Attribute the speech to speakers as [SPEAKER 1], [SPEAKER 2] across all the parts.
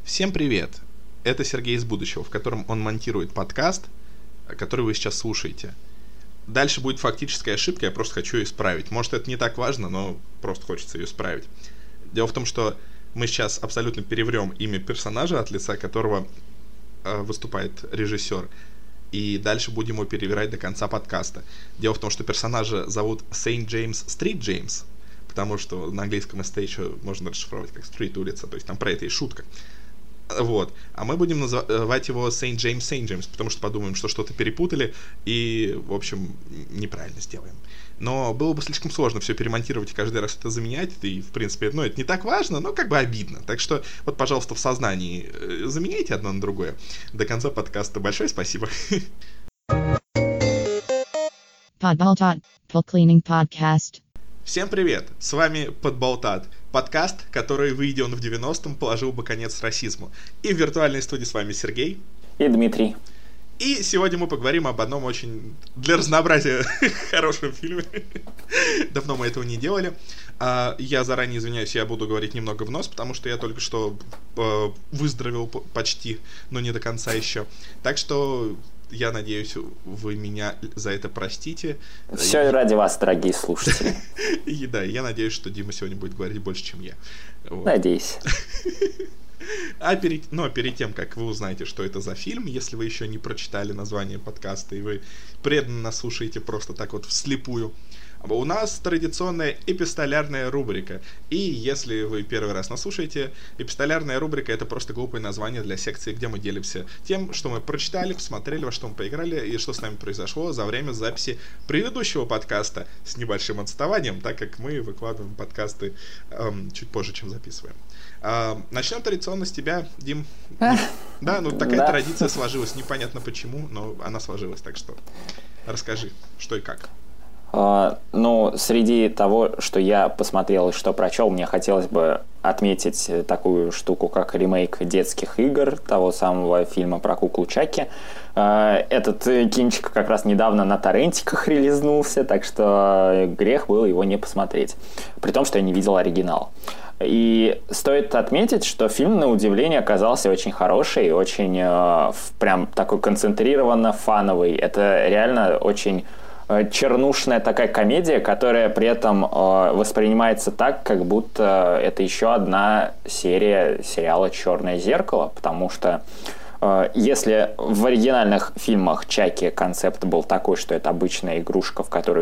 [SPEAKER 1] Всем привет! Это Сергей из будущего, в котором он монтирует подкаст, который вы сейчас слушаете. Дальше будет фактическая ошибка, я просто хочу ее исправить. Может, это не так важно, но просто хочется ее исправить. Дело в том, что мы сейчас абсолютно переврем имя персонажа, от лица которого выступает режиссер, и дальше будем его перевирать до конца подкаста. Дело в том, что персонажа зовут Saint James Street James, потому что на английском ST еще можно расшифровать как Street улица, то есть там про это и шутка. Вот. А мы будем называть его Saint James, потому что подумаем, что что-то перепутали и, в общем, неправильно сделаем. Но было бы слишком сложно все перемонтировать и каждый раз это заменять, и, в принципе, это не так важно, но как бы обидно. Так что, вот, пожалуйста, в сознании заменяйте одно на другое. До конца подкаста. Большое спасибо.
[SPEAKER 2] Подболтат, Cleaning Podcast.
[SPEAKER 1] Всем привет! С вами Подболтат, подкаст, который, выйдя он в 90-м, положил бы конец расизму. И в виртуальной студии с вами Сергей
[SPEAKER 3] и Дмитрий.
[SPEAKER 1] И сегодня мы поговорим об одном очень, для разнообразия, хорошем фильме. Давно мы этого не делали. Я заранее извиняюсь, я буду говорить немного в нос, потому что я только что выздоровел почти, но не до конца еще. Так что... Я надеюсь, вы меня за это простите.
[SPEAKER 3] Все ради вас, дорогие слушатели.
[SPEAKER 1] И да, я надеюсь, что Дима сегодня будет говорить больше, чем я. Вот.
[SPEAKER 3] Надеюсь.
[SPEAKER 1] Но перед тем, как вы узнаете, что это за фильм, если вы еще не прочитали название подкаста, и вы преданно нас слушаете просто так вот вслепую, у нас традиционная эпистолярная рубрика. И если вы первый раз нас слушаете, эпистолярная рубрика — это просто глупое название для секции, где мы делимся тем, что мы прочитали, посмотрели, во что мы поиграли и что с нами произошло за время записи предыдущего подкаста с небольшим отставанием, так как мы выкладываем подкасты чуть позже, чем записываем. Начнем традиционно с тебя, Дим. Да, такая традиция сложилась, непонятно почему, но она сложилась, так что расскажи, что и как.
[SPEAKER 3] Среди того, что я посмотрел и что прочел, мне хотелось бы отметить такую штуку, как ремейк детских игр того самого фильма про куклу Чаки. Этот кинчик как раз недавно на торрентиках релизнулся, так что грех было его не посмотреть. При том, что я не видел оригинал. И стоит отметить, что фильм, на удивление, оказался очень хороший, очень прям такой концентрированно фановый. Это реально очень... чернушная такая комедия, которая при этом воспринимается так, как будто это еще одна серия сериала «Черное зеркало», потому что если в оригинальных фильмах Чаки концепт был такой, что это обычная игрушка, в которую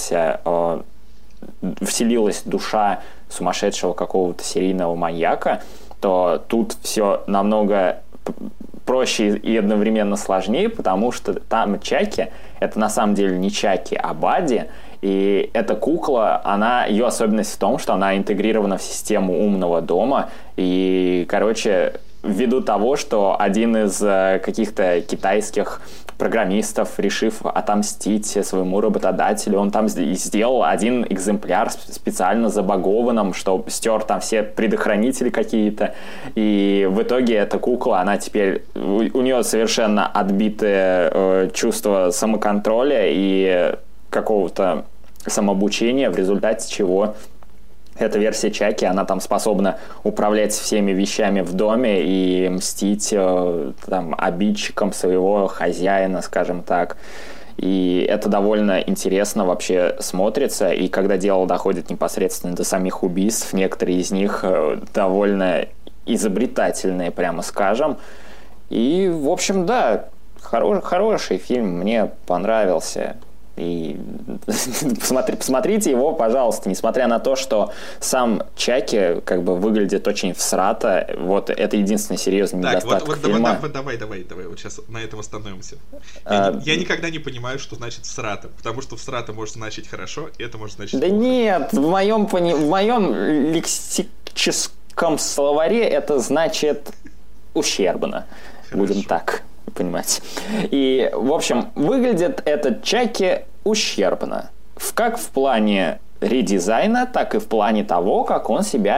[SPEAKER 3] вселилась душа сумасшедшего какого-то серийного маньяка, то тут все намного проще и одновременно сложнее, потому что там Чаки — это на самом деле не Чаки, а Бадди, и эта кукла, ее особенность в том, что она интегрирована в систему умного дома, и, ввиду того, что один из каких-то китайских программистов, решив отомстить своему работодателю, он там сделал один экземпляр специально забагованным, что стер там все предохранители какие-то, и в итоге эта кукла, она теперь, у нее совершенно отбитое чувство самоконтроля и какого-то самообучения, в результате чего эта версия Чаки, она там способна управлять всеми вещами в доме и мстить там обидчикам своего хозяина, скажем так. И это довольно интересно вообще смотрится. И когда дело доходит непосредственно до самих убийств, некоторые из них довольно изобретательные, прямо скажем. И, в общем, да, хороший фильм, мне понравился. И посмотрите его, пожалуйста, несмотря на то, что сам Чаки выглядит очень всрато. Вот это единственный серьезный недостаток фильма.
[SPEAKER 1] Давай, вот сейчас на этом остановимся. Я никогда не понимаю, что значит всрато, потому что всрато может значить хорошо, и это может значить плохо.
[SPEAKER 3] Нет, в моем лексическом словаре это значит ущербно. Хорошо. Будем так понимать. И, в общем, выглядит этот Чаки ущербно. Как в плане редизайна, так и в плане того, как он себя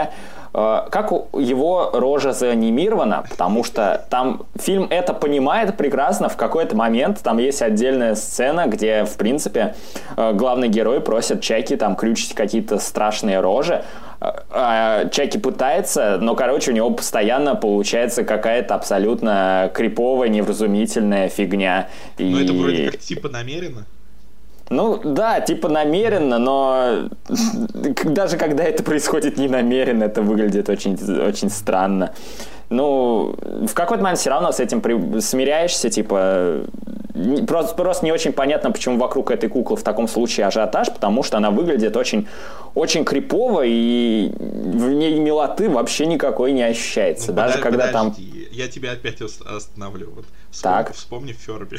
[SPEAKER 3] как его рожа заанимирована, потому что там фильм это понимает прекрасно. В какой-то момент там есть отдельная сцена, где, в принципе, главный герой просит Чаки там крючить какие-то страшные рожи. Чаки пытается, но, короче, у него постоянно получается какая-то абсолютно криповая, невразумительная фигня.
[SPEAKER 1] Но это вроде как типа намеренно.
[SPEAKER 3] Ну, да, типа намеренно, но даже когда это происходит не намеренно, это выглядит очень, очень странно. Ну, в какой-то момент все равно с этим смиряешься, типа... Просто не очень понятно, почему вокруг этой куклы в таком случае ажиотаж, потому что она выглядит очень, очень крипово, и в ней милоты вообще никакой не ощущается.
[SPEAKER 1] Ну,
[SPEAKER 3] даже когда
[SPEAKER 1] подожди,
[SPEAKER 3] там...
[SPEAKER 1] я тебя опять остановлю. Вот вспомни Фёрби.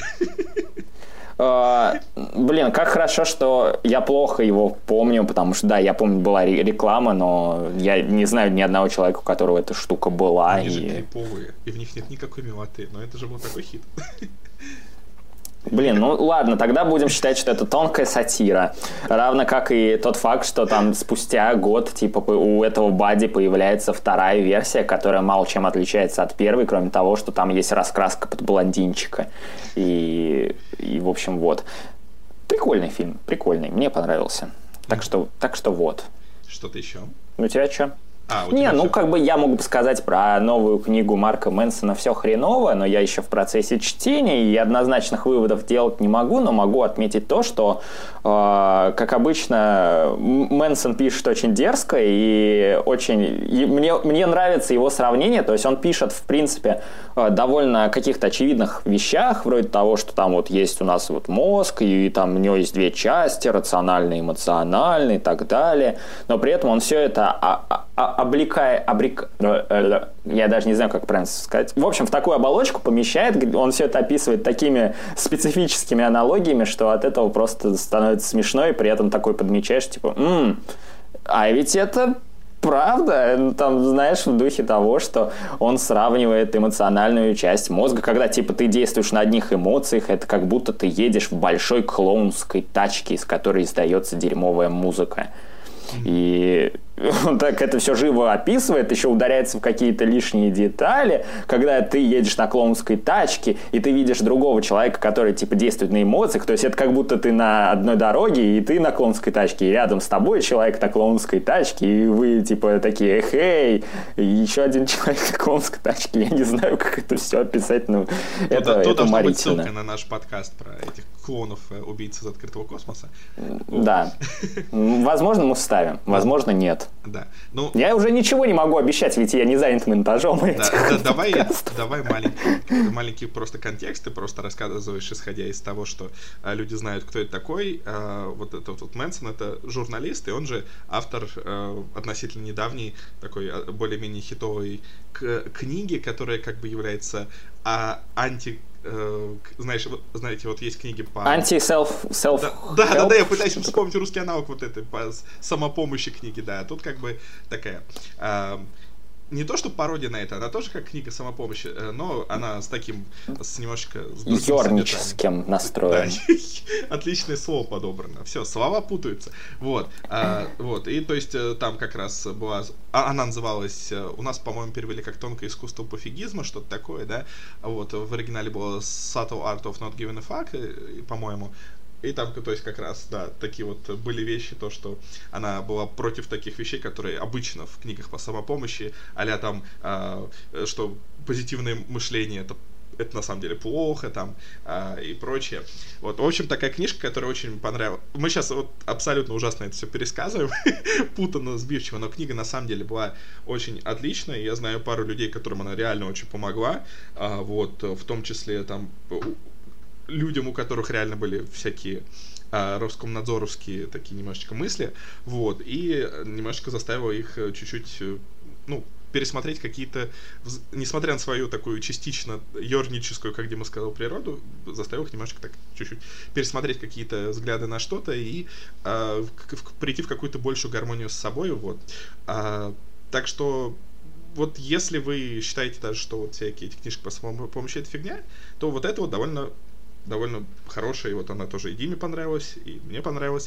[SPEAKER 3] Блин, как хорошо, что я плохо его помню, потому что, да, я помню, была реклама, но я не знаю ни одного человека, у которого эта штука была.
[SPEAKER 1] Они же криповые, и в них нет никакой милоты, но это же был такой хит.
[SPEAKER 3] Блин, ну ладно, тогда будем считать, что это тонкая сатира. Равно как и тот факт, что там спустя год, типа, у этого Бадди появляется вторая версия, которая мало чем отличается от первой, кроме того, что там есть раскраска под блондинчика. И в общем, вот. Прикольный фильм, прикольный, мне понравился. Так что вот.
[SPEAKER 1] Что-то еще?
[SPEAKER 3] У тебя что?
[SPEAKER 1] Не,
[SPEAKER 3] ну как бы я могу бы сказать про новую книгу Марка Мэнсона «Все хреново», но я еще в процессе чтения и однозначных выводов делать не могу, но могу отметить то, что, как обычно, Мэнсон пишет очень дерзко и очень... И мне нравится его сравнение, то есть он пишет, в принципе, довольно каких-то очевидных вещах, вроде того, что там вот есть у нас вот мозг, и там у него есть две части, рациональный, эмоциональный и так далее, но при этом он все это я даже не знаю, как правильно сказать. В общем, в такую оболочку помещает, он все это описывает такими специфическими аналогиями, что от этого просто становится смешно, и при этом такой подмечаешь, типа, а ведь это правда, там, знаешь, в духе того, что он сравнивает эмоциональную часть мозга, когда, типа, ты действуешь на одних эмоциях, это как будто ты едешь в большой клоунской тачке, из которой издается дерьмовая музыка. И он так это все живо описывает, еще ударяется в какие-то лишние детали, когда ты едешь на клоунской тачке, и ты видишь другого человека, который, типа, действует на эмоциях, то есть это как будто ты на одной дороге, и ты на клоунской тачке, и рядом с тобой человек на клоунской тачке, и вы, типа, такие, хей, и еще один человек на клоунской тачке, я не знаю, как это все описать, но это
[SPEAKER 1] тут должна быть
[SPEAKER 3] уморительно.
[SPEAKER 1] ссылка на наш подкаст про этих клонов убийц из открытого космоса.
[SPEAKER 3] Да. Возможно, мы вставим, возможно, нет.
[SPEAKER 1] Да. Ну,
[SPEAKER 3] я уже ничего не могу обещать, ведь я не занят монтажом.
[SPEAKER 1] Давай маленький просто контекст, ты просто рассказываешь, исходя из того, что люди знают, кто это такой. Вот этот вот Мэнсон, это журналист, и он же автор относительно недавней такой более-менее хитовой книги, которая как бы является знаете, вот есть книги по...
[SPEAKER 3] Анти-селф-хелп?
[SPEAKER 1] Да, я пытаюсь вспомнить русский аналог вот этой по самопомощи книги, да. Тут как бы такая... не то, что пародия на это, она тоже как книга самопомощи, но она немножечко...
[SPEAKER 3] Ёрническим настроем.
[SPEAKER 1] Да, отличное слово подобрано. Все, слова путаются. Вот. И то есть там как раз была... Она называлась... У нас, по-моему, перевели как «Тонкое искусство пофигизма», что-то такое, да? Вот. В оригинале было «Subtle Art of Not Giving a Fuck», по-моему. И там, то есть, как раз, да, такие вот были вещи, то, что она была против таких вещей, которые обычно в книгах по самопомощи, а-ля там, что позитивное мышление это на самом деле плохо, там, и прочее. Вот, в общем, такая книжка, которая очень понравилась. Мы сейчас вот абсолютно ужасно это все пересказываем, путанно, сбивчиво, но книга на самом деле была очень отличная. Я знаю пару людей, которым она реально очень помогла, вот, в том числе, там, людям, у которых реально были всякие роскомнадзоровские такие немножечко мысли, вот, и немножечко заставило их чуть-чуть, пересмотреть какие-то, несмотря на свою такую частично ёрническую, как Дима сказал, природу, заставил их немножечко так чуть-чуть пересмотреть какие-то взгляды на что-то и прийти в какую-то большую гармонию с собой, вот. Так что вот если вы считаете даже, что вот всякие эти книжки по самопомощи это фигня, то вот это вот довольно хорошая, и вот она тоже и Диме понравилась, и мне понравилась.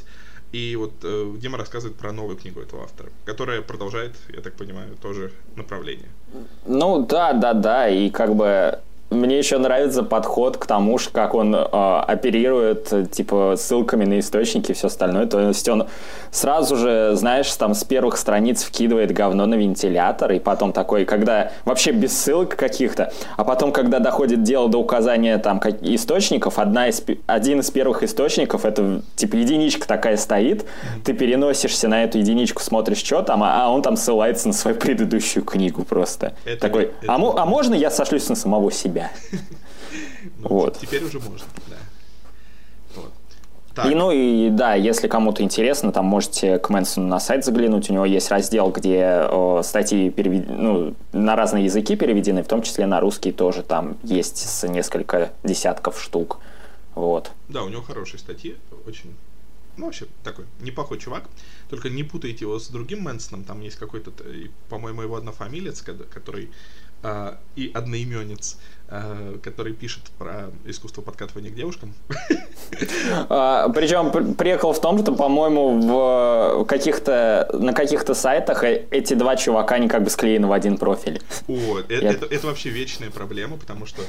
[SPEAKER 1] И вот Дима рассказывает про новую книгу этого автора, которая продолжает, я так понимаю, тоже направление.
[SPEAKER 3] Ну да, и как бы мне еще нравится подход к тому, как он оперирует, типа, ссылками на источники и все остальное. То есть он сразу же, знаешь, там с первых страниц вкидывает говно на вентилятор, и потом такой, когда вообще без ссылок каких-то, а потом, когда доходит дело до указания там источников, один из первых источников, это типа единичка такая стоит, ты переносишься на эту единичку, смотришь, что там, а он там ссылается на свою предыдущую книгу просто. Такой, а можно я сошлюсь на самого себя?
[SPEAKER 1] Ну,
[SPEAKER 3] вот.
[SPEAKER 1] Теперь уже можно, да. Вот.
[SPEAKER 3] Так. И да, если кому-то интересно, там можете к Мэнсону на сайт заглянуть. У него есть раздел, где статьи на разные языки переведены, в том числе на русский тоже. Там есть с несколько десятков штук. Вот.
[SPEAKER 1] Да, у него хорошие статьи, очень... Ну, вообще, такой неплохой чувак. Только не путайте его с другим Мэнсоном. Там есть какой-то, по-моему, его однофамилец, который... и одноименец, который пишет про искусство подкатывания к девушкам.
[SPEAKER 3] Причем прикол в том, что, по-моему, на каких-то сайтах эти два чувака, они как бы склеены в один профиль.
[SPEAKER 1] Это вообще вечная проблема, потому что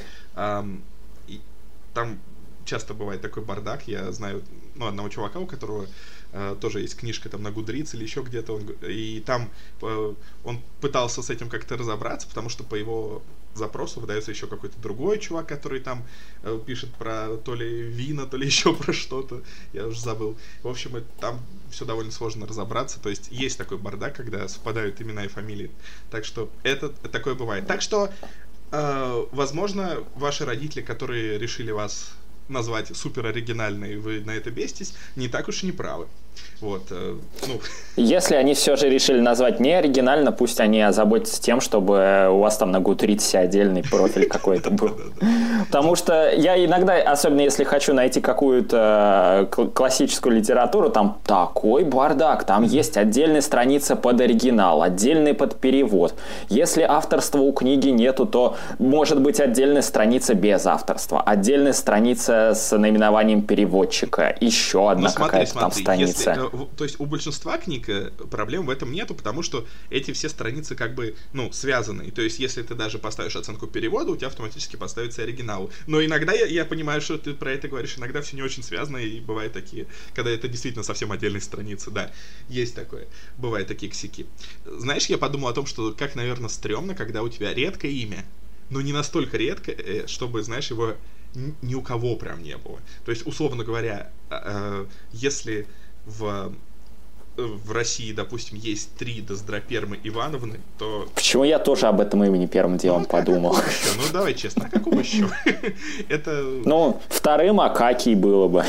[SPEAKER 1] там часто бывает такой бардак. Я знаю одного чувака, у которого тоже есть книжка там на Goodreads или еще где-то, и там он пытался с этим как-то разобраться, потому что по его запросу выдается еще какой-то другой чувак, который там пишет про то ли вина, то ли еще про что-то, я уже забыл. В общем, там все довольно сложно разобраться, то есть есть такой бардак, когда совпадают имена и фамилии, так что это такое бывает. Так что, возможно, ваши родители, которые решили вас назвать супер оригинально, и вы на это беситесь, не так уж и не правы. Вот,
[SPEAKER 3] Если они все же решили назвать не оригинально, пусть они озаботятся тем, чтобы у вас там на Goodreads отдельный профиль какой-то был. Потому что я иногда, особенно если хочу найти какую-то классическую литературу, там такой бардак, там есть отдельная страница под оригинал, отдельный под перевод. Если авторства у книги нету, то может быть отдельная страница без авторства, отдельная страница с наименованием переводчика, еще одна какая-то там страница.
[SPEAKER 1] То есть у большинства книг проблем в этом нету, потому что эти все страницы как бы, связаны. То есть если ты даже поставишь оценку перевода, у тебя автоматически поставится оригинал. Но иногда я понимаю, что ты про это говоришь, иногда все не очень связано, и бывают такие, когда это действительно совсем отдельные страницы. Да, есть такое. Бывают такие косяки. Знаешь, я подумал о том, что как, наверное, стрёмно, когда у тебя редкое имя, но не настолько редкое, чтобы, знаешь, его ни у кого прям не было. То есть, условно говоря, если в России, допустим, есть 3 Доздропермы Ивановны, то...
[SPEAKER 3] Почему я тоже об этом имени первым делом подумал?
[SPEAKER 1] Как еще? Давай честно, какого еще? Это...
[SPEAKER 3] вторым Акакий было бы.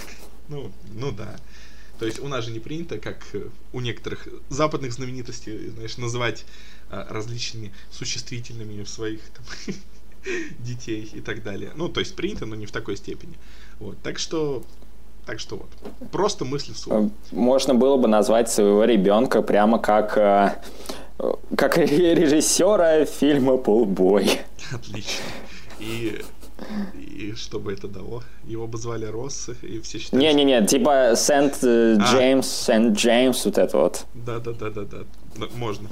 [SPEAKER 1] Да. То есть у нас же не принято, как у некоторых западных знаменитостей, знаешь, называть различными существительными своих там, детей и так далее. То есть принято, но не в такой степени. Вот. Так что вот. Просто мысли вслух.
[SPEAKER 3] Можно было бы назвать своего ребенка прямо как режиссера фильма «Полбой».
[SPEAKER 1] Отлично. И что бы это дало? Его бы звали Росс, и все считают...
[SPEAKER 3] Не, типа Сент-Джеймс, вот это вот.
[SPEAKER 1] Да. Можно.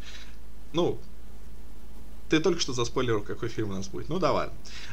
[SPEAKER 1] Ты только что заспойлерил, какой фильм у нас будет. Да ладно.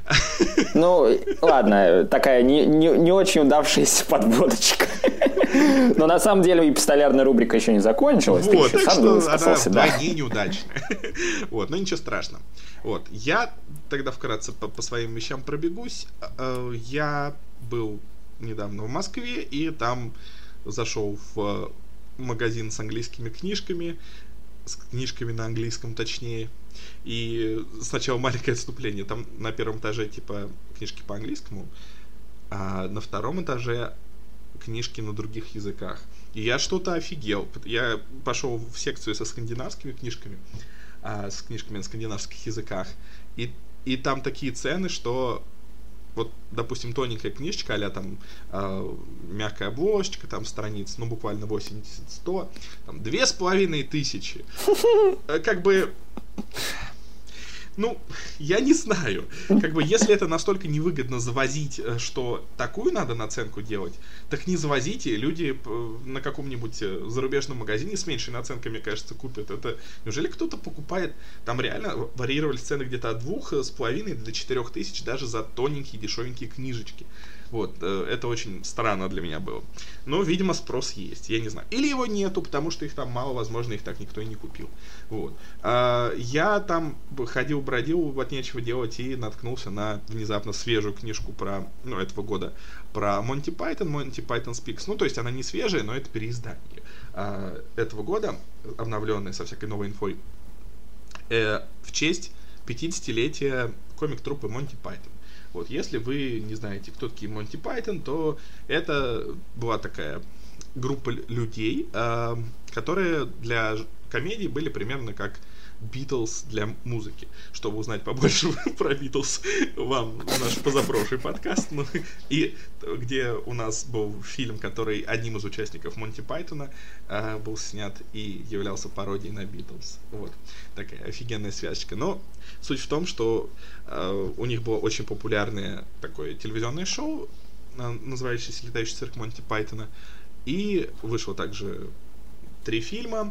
[SPEAKER 3] Ладно, такая не очень удавшаяся подводочка. Но на самом деле эпистолярная рубрика еще не закончилась.
[SPEAKER 1] Вот, так что она вдвойне неудачная. Вот, но ничего страшного. Вот, я тогда вкратце по своим вещам пробегусь. Я был недавно в Москве, и там зашел в магазин с английскими книжками, с книжками на английском точнее. И сначала маленькое отступление. Там на первом этаже типа книжки по английскому, а на втором этаже книжки на других языках. И я что-то офигел. Я пошел в секцию со скандинавскими книжками, с книжками на скандинавских языках. И там такие цены, что вот, допустим, тоненькая книжечка, а-ля там мягкая обложечка, там страниц, буквально 80-100, там 2500. Как бы... Ну, я не знаю. Как бы, если это настолько невыгодно завозить, что такую надо наценку делать, так не завозите. Люди на каком-нибудь зарубежном магазине с меньшей наценкой, мне кажется, купят. Это неужели кто-то покупает? Там реально варьировались цены где-то от 2,5 до 4 тысяч даже за тоненькие, дешевенькие книжечки. Вот, это очень странно для меня было. Но, видимо, спрос есть, я не знаю. Или его нету, потому что их там мало, возможно, их так никто и не купил. Вот. Я там ходил-бродил, от нечего делать, и наткнулся на внезапно свежую книжку этого года, про Монти Пайтон, Monty Python Speaks. Ну, то есть она не свежая, но это переиздание этого года, обновленное со всякой новой инфой, в честь 50-летия комик-труппы Монти Пайтон. Вот, если вы не знаете, кто такие Монти Пайтон, то это была такая группа людей, которые для комедии были примерно как Битлз для музыки. Чтобы узнать побольше про Битлз, вам наш позапрошлый подкаст, и где у нас был фильм, который одним из участников Монти Пайтона был снят и являлся пародией на Битлз. Вот, такая офигенная связочка. Но суть в том, что у них было очень популярное такое телевизионное шоу, называющееся «Летающий цирк Монти Пайтона», и вышло также 3 фильма,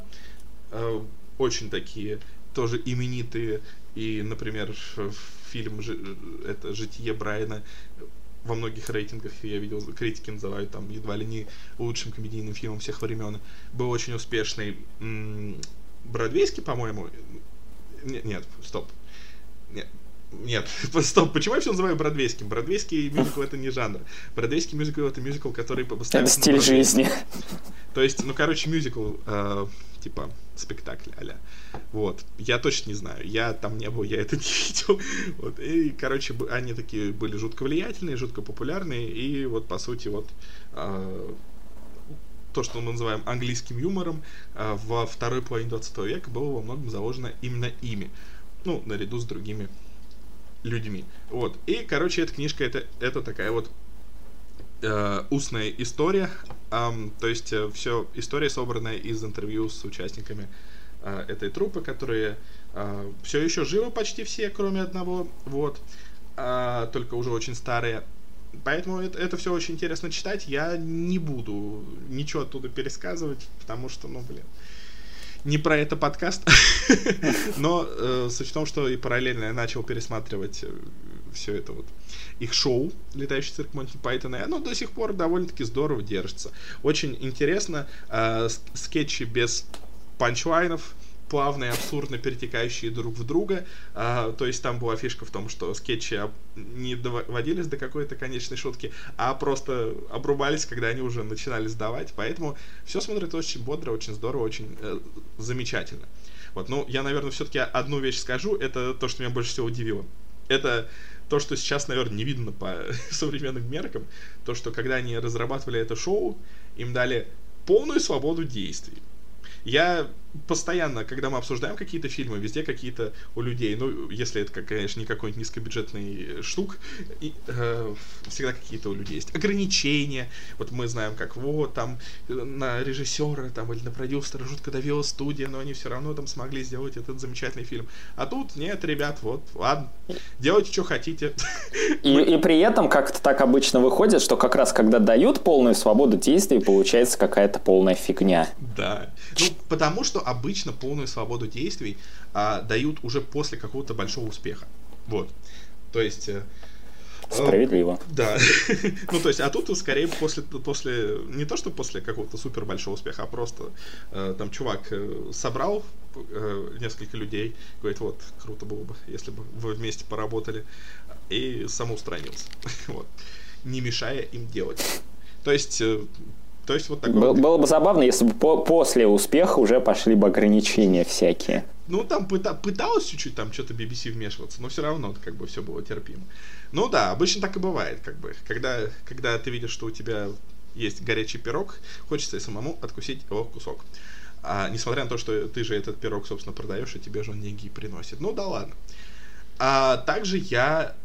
[SPEAKER 1] очень такие тоже именитые, и, например, фильм это «Житие Брайана» во многих рейтингах, я видел, критики называют там едва ли не лучшим комедийным фильмом всех времен. Был очень успешный бродвейский, по-моему. Нет, стоп. Нет, стоп, почему я все называю бродвейским? Бродвейский мюзикл — это не жанр. Бродвейский мюзикл — это мюзикл, который поставлен...
[SPEAKER 3] Это стиль жизни.
[SPEAKER 1] То есть, мюзикл, типа спектакль а-ля. Вот. Я точно не знаю. Я там не был, я это не видел. Вот. И, они такие были жутко влиятельные, жутко популярные. И вот, по сути, вот то, что мы называем английским юмором, во второй половине 20 века было во многом заложено именно ими. Ну, наряду с другими людьми. Вот. И, эта книжка это такая вот устная история. То есть все история, собранная из интервью с участниками этой труппы, которые все еще живы почти все, кроме одного. Вот. Только уже очень старые. Поэтому это все очень интересно читать. Я не буду ничего оттуда пересказывать, потому что, не про это подкаст. Но суть в том, что и параллельно я начал пересматривать все это вот их шоу «Летающий цирк Монти Пайтона», и оно до сих пор довольно-таки здорово держится. Очень интересно, скетчи без панчлайнов, плавные, абсурдно перетекающие друг в друга. То есть там была фишка в том, что скетчи не доводились до какой-то конечной шутки, а просто обрубались, когда они уже начинали сдавать. Поэтому все смотрится очень бодро, очень здорово, очень замечательно. Вот, я, наверное, все-таки одну вещь скажу. Это то, что меня больше всего удивило. Это то, что сейчас, наверное, не видно по современным меркам. То, что когда они разрабатывали это шоу, им дали полную свободу действий. Я постоянно, когда мы обсуждаем какие-то фильмы, везде какие-то у людей, если это, конечно, не какой-нибудь низкобюджетный штук, всегда какие-то у людей есть ограничения. Вот мы знаем, как там на режиссера там, или на продюсера жутко давила студия, но они все равно там смогли сделать этот замечательный фильм. А тут нет, ребят, ладно, делайте, что хотите.
[SPEAKER 3] И при этом как-то так обычно выходит, что как раз когда дают полную свободу действий, получается какая-то полная фигня.
[SPEAKER 1] Да. Потому что обычно полную свободу действий дают уже после какого-то большого успеха. Вот. То есть...
[SPEAKER 3] Справедливо.
[SPEAKER 1] Да. То есть, а тут скорее после не то, что после какого-то супер большого успеха, а просто там чувак собрал несколько людей, говорит, круто было бы, если бы вы вместе поработали, и самоустранился. Вот. Не мешая им делать. То есть вот такое.
[SPEAKER 3] Было бы забавно, если бы после успеха уже пошли бы ограничения всякие.
[SPEAKER 1] Там пыталась чуть-чуть там что-то BBC вмешиваться, но все равно все было терпимо. Да, обычно так и бывает, когда ты видишь, что у тебя есть горячий пирог, хочется и самому откусить его кусок. Несмотря на то, что ты же этот пирог, собственно, продаешь, и тебе же он деньги приносит. Да ладно. Также я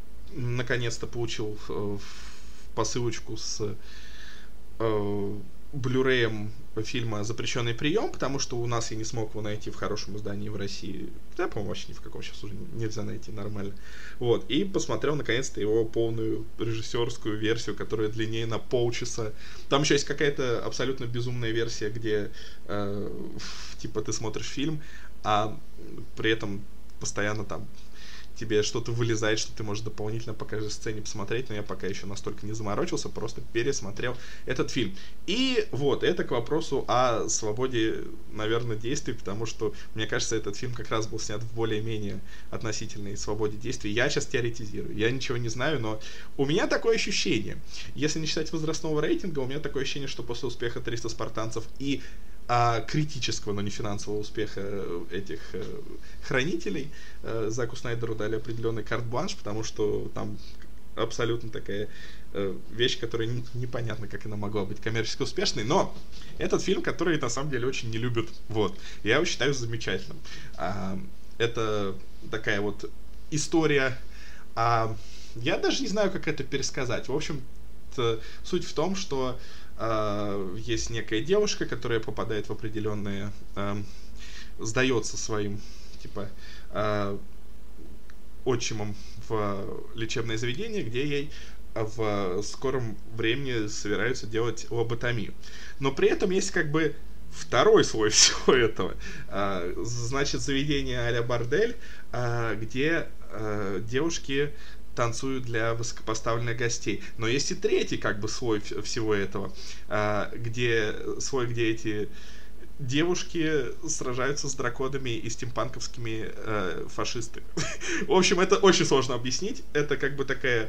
[SPEAKER 1] наконец-то получил посылочку с блюреем фильма «Запрещенный прием», потому что у нас я не смог его найти в хорошем издании в России. Да, по-моему, вообще ни в каком сейчас уже нельзя найти нормально. Вот. И посмотрел, наконец-то, его полную режиссерскую версию, которая длиннее на полчаса. Там еще есть какая-то абсолютно безумная версия, где типа ты смотришь фильм, а при этом постоянно там тебе что-то вылезает, что ты можешь дополнительно по каждой сцене посмотреть, но я пока еще настолько не заморочился, просто пересмотрел этот фильм. И вот, это к вопросу о свободе, наверное, действий, потому что, мне кажется, этот фильм как раз был снят в более-менее относительной свободе действий. Я сейчас теоретизирую, я ничего не знаю, но у меня такое ощущение, если не считать возрастного рейтинга, у меня такое ощущение, что после успеха «300 спартанцев» и критического, но не финансового успеха этих хранителей Заку Снайдеру дали определенный карт-бланш, потому что там абсолютно такая вещь, которая непонятно, как она могла быть коммерчески успешной, но этот фильм, который на самом деле очень не любят, вот, я его считаю замечательным. Это такая вот история, я даже не знаю, как это пересказать. В общем-то, суть в том, что есть некая девушка, которая попадает в определенные, сдается своим, типа, отчимом в лечебное заведение, где ей в скором времени собираются делать лоботомию. Но при этом есть как бы второй слой всего этого. Значит, заведение а-ля бордель, где девушки танцуют для высокопоставленных гостей. Но есть и третий как бы слой всего этого, где эти девушки сражаются с драконами и стимпанковскими фашистами. В общем, это очень сложно объяснить. Это как бы такая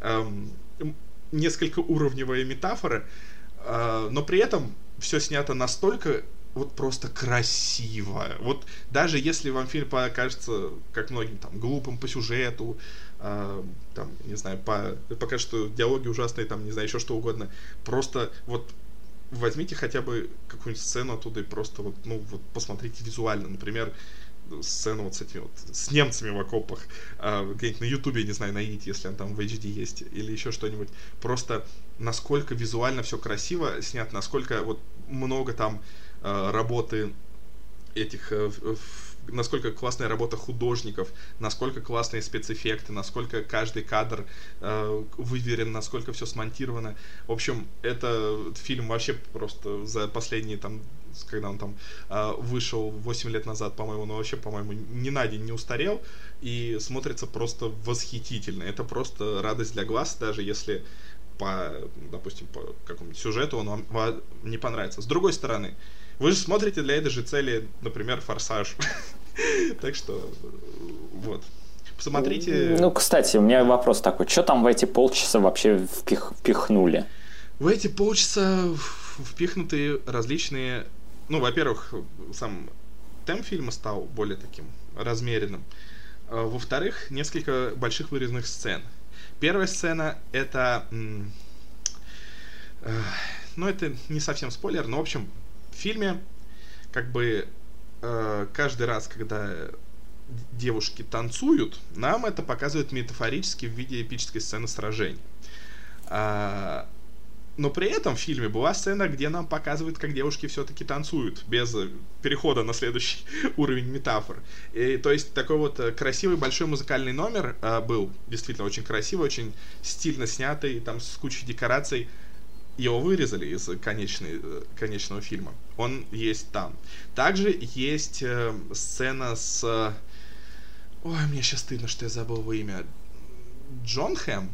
[SPEAKER 1] несколько уровневая метафора, но при этом все снято настолько вот просто красиво. Вот даже если вам фильм покажется, как многим, там, глупым по сюжету, там, не знаю, покажется, что диалоги ужасные, там, не знаю, еще что угодно, просто вот возьмите хотя бы какую-нибудь сцену оттуда и просто вот, ну, вот посмотрите визуально, например, сцену вот с этими вот, с немцами в окопах, где-нибудь на ютубе, не знаю, найдите, если он там в HD есть, или еще что-нибудь. Просто насколько визуально все красиво снято, насколько вот много там работы этих, насколько классная работа художников, насколько классные спецэффекты, насколько каждый кадр выверен, насколько все смонтировано. В общем, этот фильм вообще просто за последние там, когда он там вышел 8 лет назад, по-моему, но вообще, по-моему, ни на день не устарел и смотрится просто восхитительно. Это просто радость для глаз, даже если допустим, по какому-нибудь сюжету он вам не понравится. С другой стороны, вы же смотрите для этой же цели, например, «Форсаж». Так что, вот. Посмотрите.
[SPEAKER 3] Ну, кстати, у меня вопрос такой. Что там в эти полчаса вообще впихнули?
[SPEAKER 1] В эти полчаса впихнуты различные... Ну, во-первых, сам темп фильма стал более таким размеренным. Во-вторых, несколько больших вырезанных сцен. Первая сцена — это... Ну, это не совсем спойлер, но, в общем, в фильме как бы каждый раз, когда девушки танцуют, нам это показывают метафорически в виде эпической сцены сражения. Но при этом в фильме была сцена, где нам показывают, как девушки все-таки танцуют, без перехода на следующий уровень метафор. И, то есть такой вот красивый большой музыкальный номер был, действительно очень красивый, очень стильно снятый, там с кучей декораций. Его вырезали из конечного фильма. Он есть там. Также есть сцена с... Ой, мне сейчас стыдно, что я забыл его имя. Джон Хэм?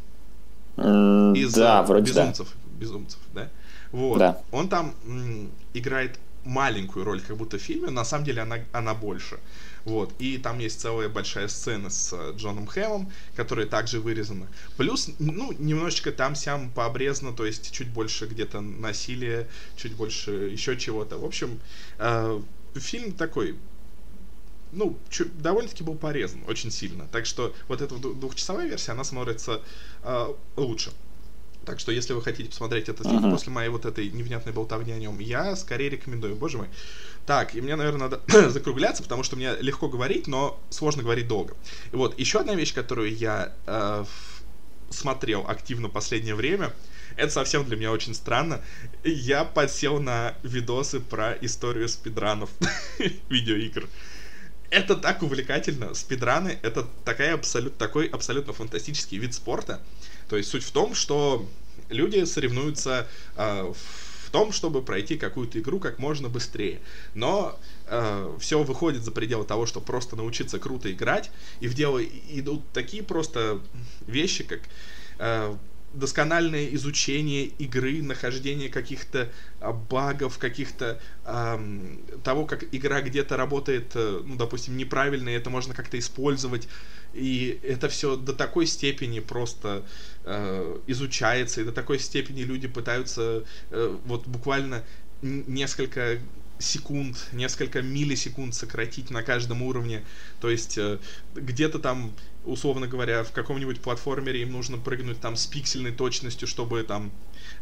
[SPEAKER 1] Из
[SPEAKER 3] да, вроде
[SPEAKER 1] Безумцев, да? Вот.
[SPEAKER 3] Да.
[SPEAKER 1] Он там играет маленькую роль, как будто в фильме, но на самом деле она больше. Вот. И там есть целая большая сцена с Джоном Хэмом, которая также вырезана. Плюс, ну, немножечко там-сям пообрезано, то есть чуть больше где-то насилия, чуть больше еще чего-то. В общем, фильм такой, ну, довольно-таки был порезан очень сильно. Так что вот эта двухчасовая версия, она смотрится лучше. Так что, если вы хотите посмотреть этот фильм после моей вот этой невнятной болтовни о нем, я скорее рекомендую. Боже мой. Так, и мне, наверное, надо закругляться, потому что мне легко говорить, но сложно говорить долго. И вот, еще одна вещь, которую я смотрел активно в последнее время. Это совсем для меня очень странно. Я подсел на видосы про историю спидранов видеоигр. Это так увлекательно. Спидраны — это такой абсолютно фантастический вид спорта. То есть суть в том, что люди соревнуются в том, чтобы пройти какую-то игру как можно быстрее. Но все выходит за пределы того, чтобы просто научиться круто играть. И в дело идут такие просто вещи, как доскональное изучение игры, нахождение каких-то багов, каких-то того, как игра где-то работает, ну, допустим, неправильно, и это можно как-то использовать. И это все до такой степени просто изучается, и до такой степени люди пытаются вот буквально несколько секунд, несколько миллисекунд сократить на каждом уровне. То есть где-то там, условно говоря, в каком-нибудь платформере им нужно прыгнуть там с пиксельной точностью, чтобы там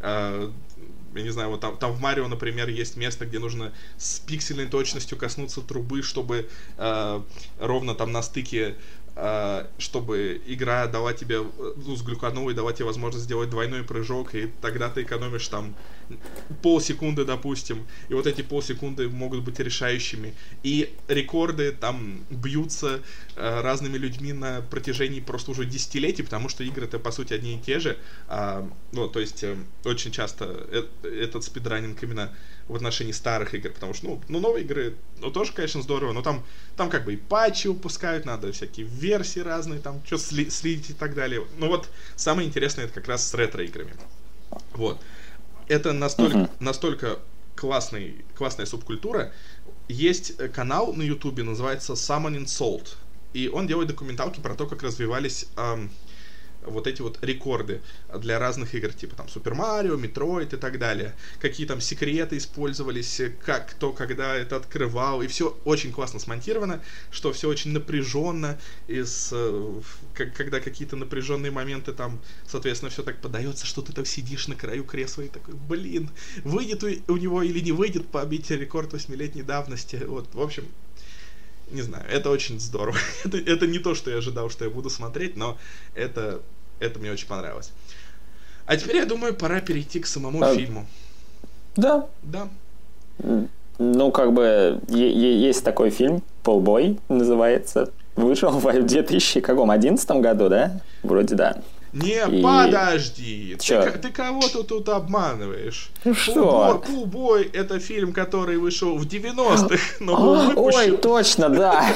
[SPEAKER 1] я не знаю, вот там в Марио, например, есть место, где нужно с пиксельной точностью коснуться трубы, чтобы ровно там на стыке, чтобы игра дала тебе, ну, сглюканула и дала тебе возможность сделать двойной прыжок, и тогда ты экономишь там полсекунды, допустим, и вот эти полсекунды могут быть решающими. И рекорды там бьются разными людьми на протяжении просто уже десятилетий, потому что игры-то по сути одни и те же. Ну, то есть очень часто этот спидранинг именно в отношении старых игр, потому что, ну новые игры, ну, тоже, конечно, здорово, но там как бы и патчи выпускают, надо всякие версии разные, там, что слить и так далее. Ну, вот, самое интересное, это как раз с ретро-играми. Вот. Это настолько классная субкультура. Есть канал на Ютубе, называется Summoning Salt, и он делает документалки про то, как развивались вот эти вот рекорды для разных игр, типа там Супер Марио, Метроид и так далее. Какие там секреты использовались, как кто когда это открывал. И все очень классно смонтировано, что все очень напряженно. Когда какие-то напряженные моменты там, соответственно, все так подается, что ты там сидишь на краю кресла и такой, блин, выйдет у него или не выйдет побить рекорд 8-летней давности. Вот, в общем, не знаю, это очень здорово. это не то, что я ожидал, что я буду смотреть, но это мне очень понравилось. А теперь, я думаю, пора перейти к самому фильму.
[SPEAKER 3] Да. Ну, как бы, есть такой фильм, «Полбой» называется. Вышел в 2011 году, да? Вроде да.
[SPEAKER 1] Подожди, ты кого-то тут обманываешь.
[SPEAKER 3] Что?
[SPEAKER 1] «Пулбой» — это фильм, который вышел в 90-х, но был выпущен...
[SPEAKER 3] Ой, точно, да.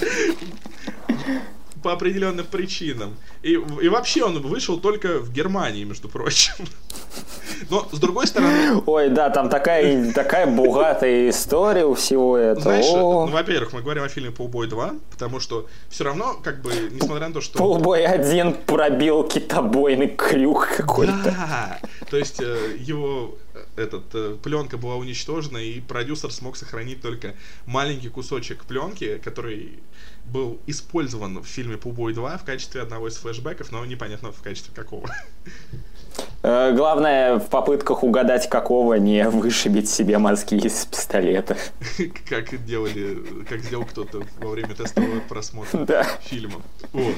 [SPEAKER 1] По определенным причинам. И вообще он вышел только в Германии, между прочим. Но, с другой стороны...
[SPEAKER 3] Ой, да, там такая богатая история у всего этого.
[SPEAKER 1] Знаешь, ну, во-первых, мы говорим о фильме «Пулбой 2», потому что все равно, как бы, несмотря на то, что...
[SPEAKER 3] «Пулбой 1» пробил китобойный крюк какой-то.
[SPEAKER 1] Да, то есть его... пленка была уничтожена, и продюсер смог сохранить только маленький кусочек пленки, который был использован в фильме «Пулбой 2» в качестве одного из флешбеков, но непонятно в качестве какого.
[SPEAKER 3] Главное, в попытках угадать какого, не вышибить себе мозги из пистолета.
[SPEAKER 1] Как сделал кто-то во время тестового просмотра фильма. Вот.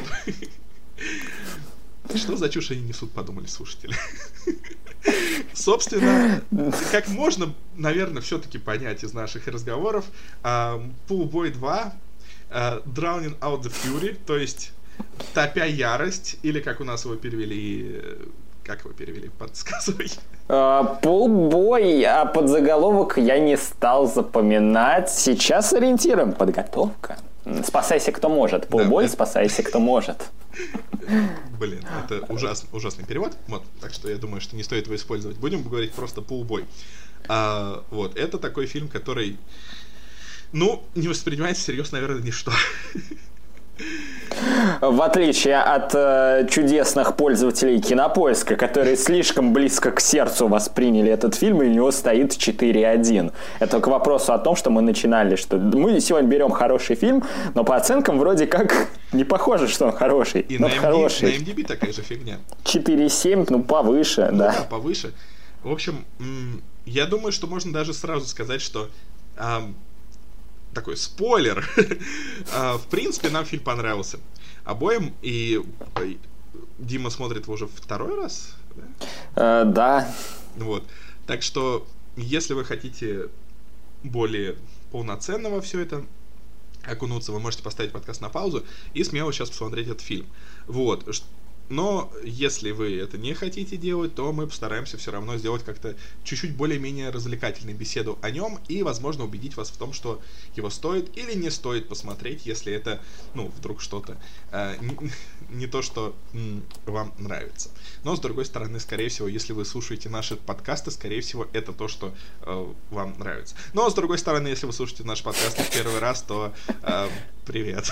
[SPEAKER 1] Что за чушь они несут, подумали слушатели. Собственно, как можно, наверное, все-таки понять из наших разговоров, «Пулбой 2», «Drowning Out the Fury», то есть «Топя ярость», или как у нас его перевели... Как его перевели? Подсказывай.
[SPEAKER 3] «Пулбой», а подзаголовок я не стал запоминать. Сейчас ориентируем. Подготовка. «Спасайся, кто может». «Пулбой», да. «Спасайся, кто может».
[SPEAKER 1] Блин, это ужасный перевод. Вот, так что я думаю, что не стоит его использовать. Будем говорить просто «Пулбой». Вот, это такой фильм, который, ну, не воспринимается всерьез, наверное, ничто.
[SPEAKER 3] В отличие от чудесных пользователей Кинопоиска, которые слишком близко к сердцу восприняли этот фильм, и у него стоит 4.1. Это к вопросу о том, что мы начинали, что мы сегодня берем хороший фильм, но по оценкам вроде как не похоже, что он хороший.
[SPEAKER 1] И на IMDb такая же фигня.
[SPEAKER 3] 4.7, ну повыше,
[SPEAKER 1] ну,
[SPEAKER 3] да.
[SPEAKER 1] Да, повыше. В общем, я думаю, что можно даже сразу сказать, что... такой спойлер. В принципе, нам фильм понравился обоим, и Дима смотрит его уже второй раз,
[SPEAKER 3] да? Да.
[SPEAKER 1] Вот. Так что, если вы хотите более полноценно во все это окунуться, вы можете поставить подкаст на паузу и смело сейчас посмотреть этот фильм. Вот. Но если вы это не хотите делать, то мы постараемся все равно сделать как-то чуть-чуть более-менее развлекательную беседу о нем и, возможно, убедить вас в том, что его стоит или не стоит посмотреть, если это, ну, вдруг что-то не то, что вам нравится. Но, с другой стороны, скорее всего, если вы слушаете наши подкасты, скорее всего, это то, что вам нравится. Но, с другой стороны, если вы слушаете наши подкасты в первый раз, то привет.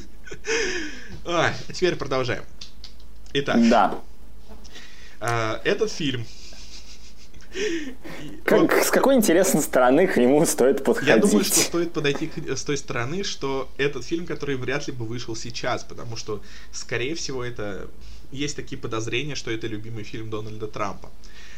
[SPEAKER 1] А теперь продолжаем. Итак,
[SPEAKER 3] да.
[SPEAKER 1] Этот фильм...
[SPEAKER 3] С какой интересной стороны к нему стоит подходить?
[SPEAKER 1] Я думаю, что стоит подойти с той стороны, что этот фильм, который вряд ли бы вышел сейчас, потому что, скорее всего, это... Есть такие подозрения, что это любимый фильм Дональда Трампа.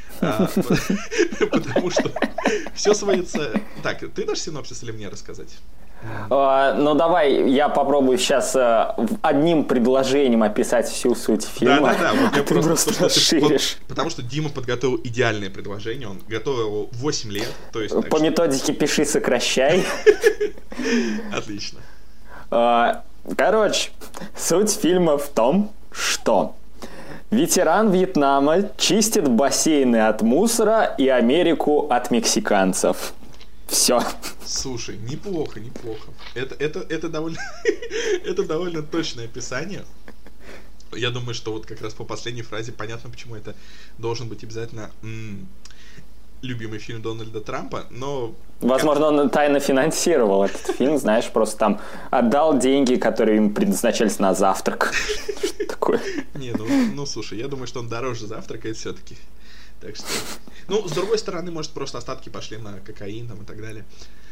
[SPEAKER 1] Потому что все сводится... Так, ты дашь синопсис или мне рассказать?
[SPEAKER 3] Ну давай я попробую сейчас одним предложением описать всю суть фильма.
[SPEAKER 1] Да. Вот я
[SPEAKER 3] просто расширишь.
[SPEAKER 1] Потому что Дима подготовил идеальное предложение. Он готовил его 8 лет. То есть,
[SPEAKER 3] по методике «пиши, сокращай».
[SPEAKER 1] Отлично.
[SPEAKER 3] Короче, суть фильма в том, что ветеран Вьетнама чистит бассейны от мусора и Америку от мексиканцев. Все.
[SPEAKER 1] Слушай, неплохо. Это довольно это довольно точное описание. Я думаю, что вот как раз по последней фразе понятно, почему это должен быть обязательно любимый фильм Дональда Трампа, но...
[SPEAKER 3] Возможно, он тайно финансировал этот фильм, знаешь, просто там отдал деньги, которые им предназначались на завтрак. Что такое?
[SPEAKER 1] Не, ну слушай, я думаю, что он дороже завтракает все-таки. Так что... Ну, с другой стороны, может, просто остатки пошли на кокаин там и так далее.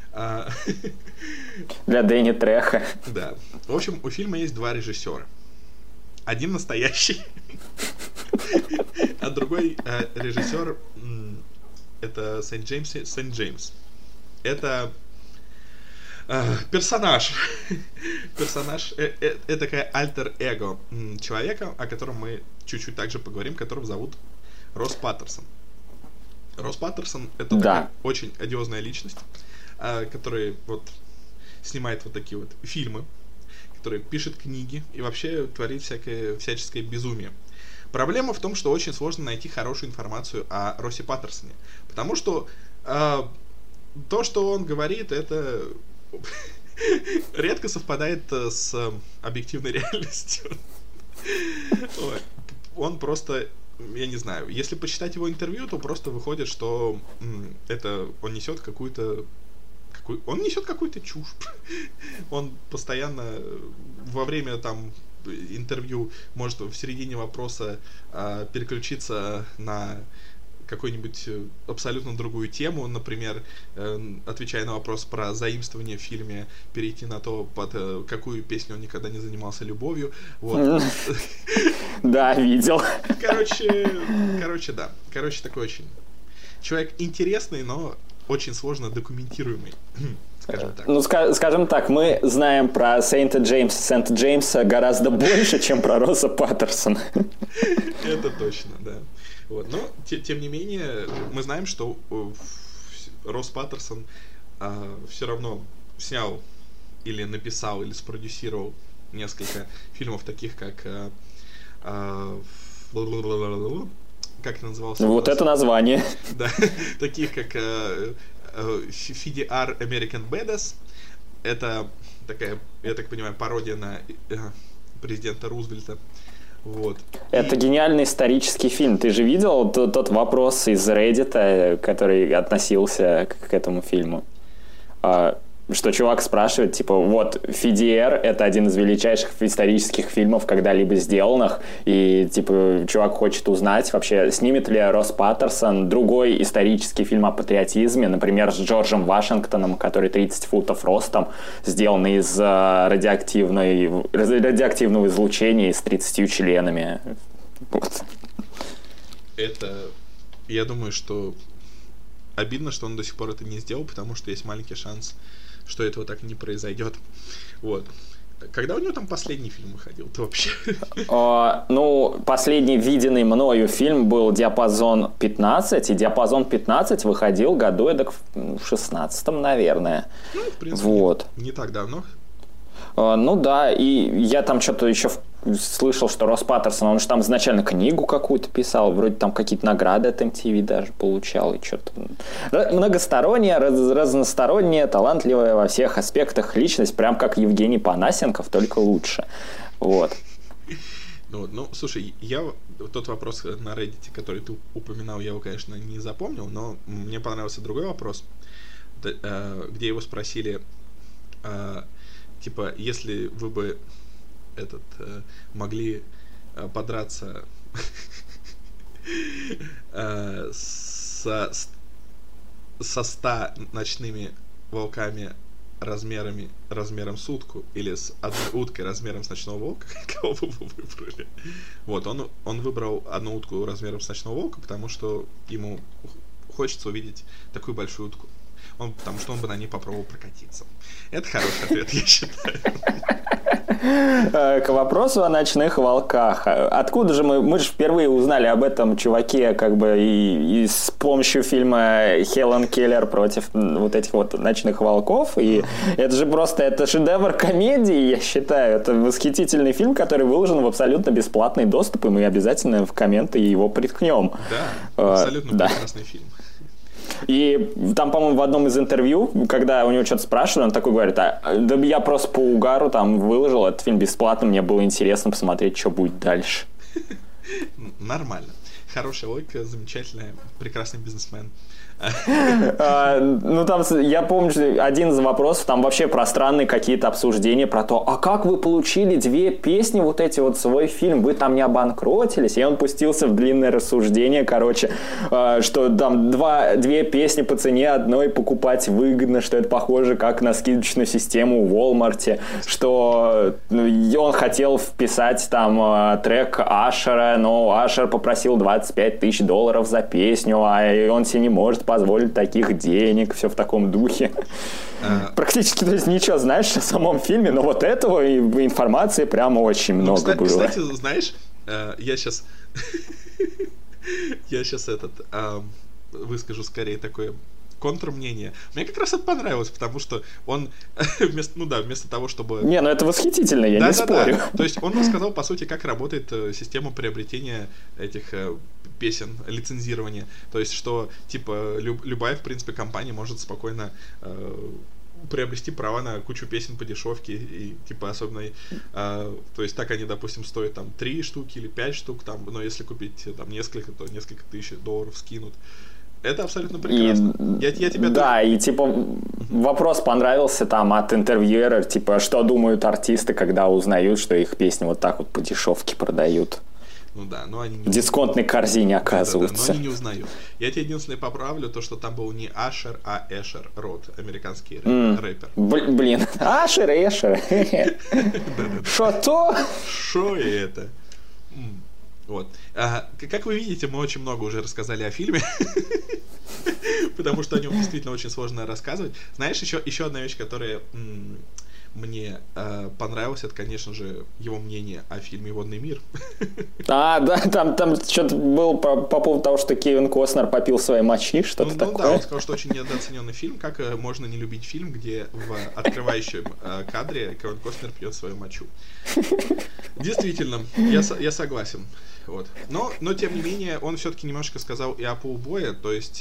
[SPEAKER 3] Для Дэнни Треха.
[SPEAKER 1] Да. В общем, у фильма есть два режиссера. Один настоящий, а другой режиссер это Сент-Джеймс. Это персонаж. Это такая альтер-эго человека, о котором мы чуть-чуть также поговорим, которого зовут Росс Паттерсон. Росс Паттерсон — это такая очень одиозная личность, который вот снимает вот такие вот фильмы, который пишет книги и вообще творит всяческое безумие. Проблема в том, что очень сложно найти хорошую информацию о Россе Паттерсоне, потому что то, что он говорит, это редко совпадает с объективной реальностью. Он просто... Я не знаю, если почитать его интервью, то просто выходит, что он несет какую-то чушь. Он постоянно во время там интервью может в середине вопроса переключиться на какую-нибудь абсолютно другую тему, например, отвечая на вопрос про заимствование в фильме, перейти на то, под какую песню он никогда не занимался любовью. Вот.
[SPEAKER 3] Да, видел.
[SPEAKER 1] Короче, да. Короче, такой очень человек интересный, но очень сложно документируемый. Скажем так.
[SPEAKER 3] Ну, скажем так, мы знаем про Сент-Джеймса гораздо больше, чем про Росса Паттерсона.
[SPEAKER 1] Это точно, да. Вот. Но, тем не менее, мы знаем, что Росс Паттерсон все равно снял или написал, или спродюсировал несколько фильмов, таких как... как это называлось?
[SPEAKER 3] Вот это название.
[SPEAKER 1] Да, таких как FDR American Badass. Это такая, я так понимаю, пародия на президента Рузвельта. Вот.
[SPEAKER 3] Это гениальный исторический фильм. Ты же видел тот вопрос из Reddit, который относился к этому фильму? Что чувак спрашивает, типа, вот, FDR — это один из величайших исторических фильмов, когда-либо сделанных, и, типа, чувак хочет узнать, вообще, снимет ли Росс Паттерсон другой исторический фильм о патриотизме, например, с Джорджем Вашингтоном, который 30 футов ростом, сделанный из радиоактивного излучения и с 30 членами. Вот.
[SPEAKER 1] Это, я думаю, что обидно, что он до сих пор это не сделал, потому что есть маленький шанс, что этого так не произойдет. Вот. Когда у него там последний фильм выходил? Ты вообще...
[SPEAKER 3] Ну, последний виденный мною фильм был «Диапазон 15», и «Диапазон 15» выходил году эдак в 16-м, наверное.
[SPEAKER 1] Ну, в принципе,
[SPEAKER 3] вот.
[SPEAKER 1] Не так давно.
[SPEAKER 3] Ну да, и я там что-то еще слышал, что Росс Паттерсон, он же там изначально книгу какую-то писал, вроде там какие-то награды от MTV даже получал, и что-то... Многосторонняя, разносторонняя, талантливая во всех аспектах личность, прям как Евгений Панасенков, только лучше. Вот.
[SPEAKER 1] Ну, слушай, я тот вопрос на Reddit, который ты упоминал, я его, конечно, не запомнил, но мне понравился другой вопрос, где его спросили, типа, если вы бы могли подраться со 100 ночными волками размером с утку или с одной уткой размером с ночного волка, кого бы вы выбрали? Вот, он выбрал одну утку размером с ночного волка, потому что ему хочется увидеть такую большую утку. Потому что он бы на ней попробовал прокатиться. Это хороший ответ, я считаю.
[SPEAKER 3] К вопросу о ночных волках. Откуда же мы же впервые узнали об этом чуваке, как бы и с помощью фильма Хелен Келлер против вот этих вот ночных волков. И это же просто, это шедевр комедии, я считаю. Это восхитительный фильм, который выложен в абсолютно бесплатный доступ, и мы обязательно в комменты его приткнем.
[SPEAKER 1] Да, абсолютно прекрасный фильм.
[SPEAKER 3] И там, по-моему, в одном из интервью, когда у него что-то спрашивали, он такой говорит: да я просто по угару там выложил этот фильм бесплатно, мне было интересно посмотреть, что будет дальше.
[SPEAKER 1] Нормально. Хорошая логика, замечательная, прекрасный бизнесмен.
[SPEAKER 3] Ну, там, я помню, один из вопросов, там вообще пространные какие-то обсуждения про то, а как вы получили 2 песни, вот эти вот, свой фильм, вы там не обанкротились? И он пустился в длинное рассуждение, короче, что там 2 песни по цене одной покупать выгодно, что это похоже как на скидочную систему в Walmart, что он хотел вписать там трек Ашера, но Ашер попросил $25 тысяч за песню, а он себе не может позволить таких денег, все в таком духе. Практически, то есть, ничего знаешь о самом фильме, но вот этого информации прямо очень много было.
[SPEAKER 1] Кстати, знаешь, я сейчас выскажу скорее такое контрмнение. Мне как раз это понравилось, потому что он вместо того, чтобы...
[SPEAKER 3] Не, ну это восхитительно, я не спорю.
[SPEAKER 1] То есть он рассказал, по сути, как работает система приобретения этих песен, лицензирования. То есть, что, типа, любая, в принципе, компания может спокойно приобрести права на кучу песен по дешевке, и, типа, особенно, то есть, так они, допустим, стоят, там, 3 штуки или 5 штук, там, но если купить, там, несколько, то несколько тысяч $1000 скинут. Это абсолютно прекрасно. Я тебя...
[SPEAKER 3] Да, и типа вопрос понравился там от интервьюера, типа, что думают артисты, когда узнают, что их песни вот так вот по дешевке продают.
[SPEAKER 1] Ну да, но они не...
[SPEAKER 3] В дисконтной корзине оказываются.
[SPEAKER 1] Да, но они не узнают. Я тебе единственное поправлю, то, что там был не Ашер, а Эшер Род, американский рэпер.
[SPEAKER 3] Блин, Ашер, Эшер. Шо то?
[SPEAKER 1] Шо и это? Вот. Как вы видите, мы очень много уже рассказали о фильме, потому что о нем действительно очень сложно рассказывать. Знаешь, еще одна вещь, которая мне понравилась, это, конечно же, его мнение о фильме «Водный мир».
[SPEAKER 3] Да, там что-то было по поводу того, что Кевин Костнер попил своей мочи, что-то такое.
[SPEAKER 1] Да, он сказал, что очень недооцененный фильм. Как можно не любить фильм, где в открывающем кадре Кевин Костнер пьет свою мочу? Действительно, я согласен. Вот. Но, тем не менее, он все-таки немножко сказал и о Пулбое, то есть...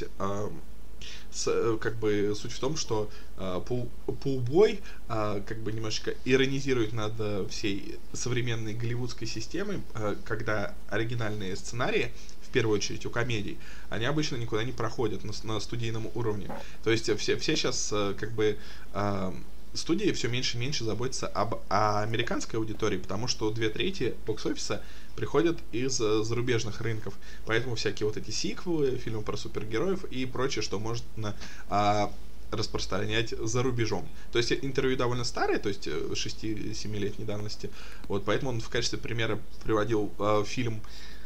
[SPEAKER 1] как бы суть в том, что Пулбой как бы немножечко иронизирует над всей современной голливудской системой, когда оригинальные сценарии, в первую очередь у комедий, они обычно никуда не проходят на студийном уровне. То есть все сейчас как бы студии все меньше и меньше заботятся об американской аудитории, потому что 2/3 бокс-офиса приходят из зарубежных рынков. Поэтому всякие вот эти сиквелы, фильмы про супергероев и прочее, что можно распространять за рубежом. То есть интервью довольно старое, то есть 6-7-летней давности. Вот, поэтому он в качестве примера приводил фильм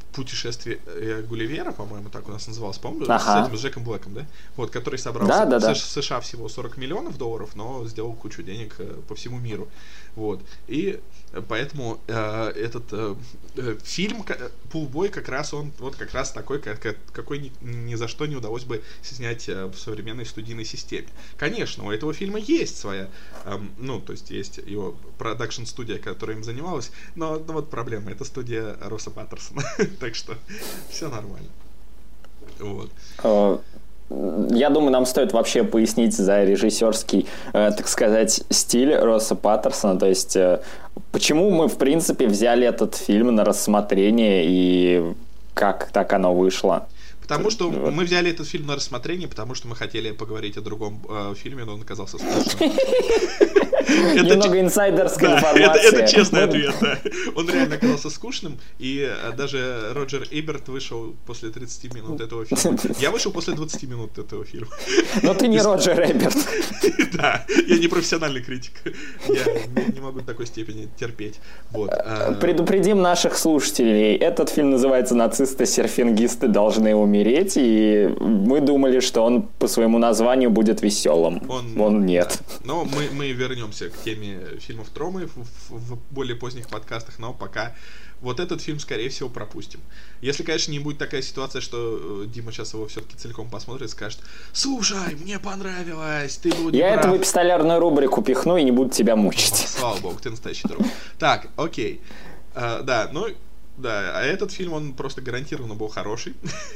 [SPEAKER 1] «Путешествие Гулливера», по-моему, так у нас называлось, по-моему,
[SPEAKER 3] Ага.
[SPEAKER 1] с этим, с Джеком Блэком, да? Вот, который собрал
[SPEAKER 3] Да.
[SPEAKER 1] в США всего $40 миллионов, но сделал кучу денег по всему миру. Вот. И поэтому этот фильм «Пулбой» как раз он вот как раз такой, какой ни за что не удалось бы снять в современной студийной системе. Конечно, у этого фильма есть своя, то есть есть его продакшн-студия, которая им занималась, но вот проблема, это студия Росса Паттерсона, так что все нормально. Вот.
[SPEAKER 3] Я думаю, нам стоит вообще пояснить за режиссерский, так сказать, стиль Росса Паттерсона. То есть, почему мы, в принципе, взяли этот фильм на рассмотрение и как так оно вышло.
[SPEAKER 1] Потому что мы взяли этот фильм на рассмотрение, потому что мы хотели поговорить о другом фильме, но он оказался скучным.
[SPEAKER 3] Немного инсайдерской информации.
[SPEAKER 1] Это честный ответ, да. Он реально оказался скучным, и даже Роджер Эберт вышел после 30 минут этого фильма. Я вышел после 20 минут этого фильма.
[SPEAKER 3] Но ты не Роджер Эберт.
[SPEAKER 1] Да, я не профессиональный критик. Я не могу до такой степени терпеть.
[SPEAKER 3] Предупредим наших слушателей. Этот фильм называется «Нацисты-серфингисты должны умереть», и мы думали, что он по своему названию будет веселым. Он нет.
[SPEAKER 1] Да. Но мы вернемся к теме фильмов Тромы в более поздних подкастах, но пока вот этот фильм, скорее всего, пропустим. Если, конечно, не будет такая ситуация, что Дима сейчас его все-таки целиком посмотрит и скажет: «Слушай, мне понравилось, ты был неправ».
[SPEAKER 3] Я это в эпистолярную рубрику пихну и не буду тебя мучить.
[SPEAKER 1] Слава богу, ты настоящий друг. Так, окей. А этот фильм, он просто гарантированно был хороший.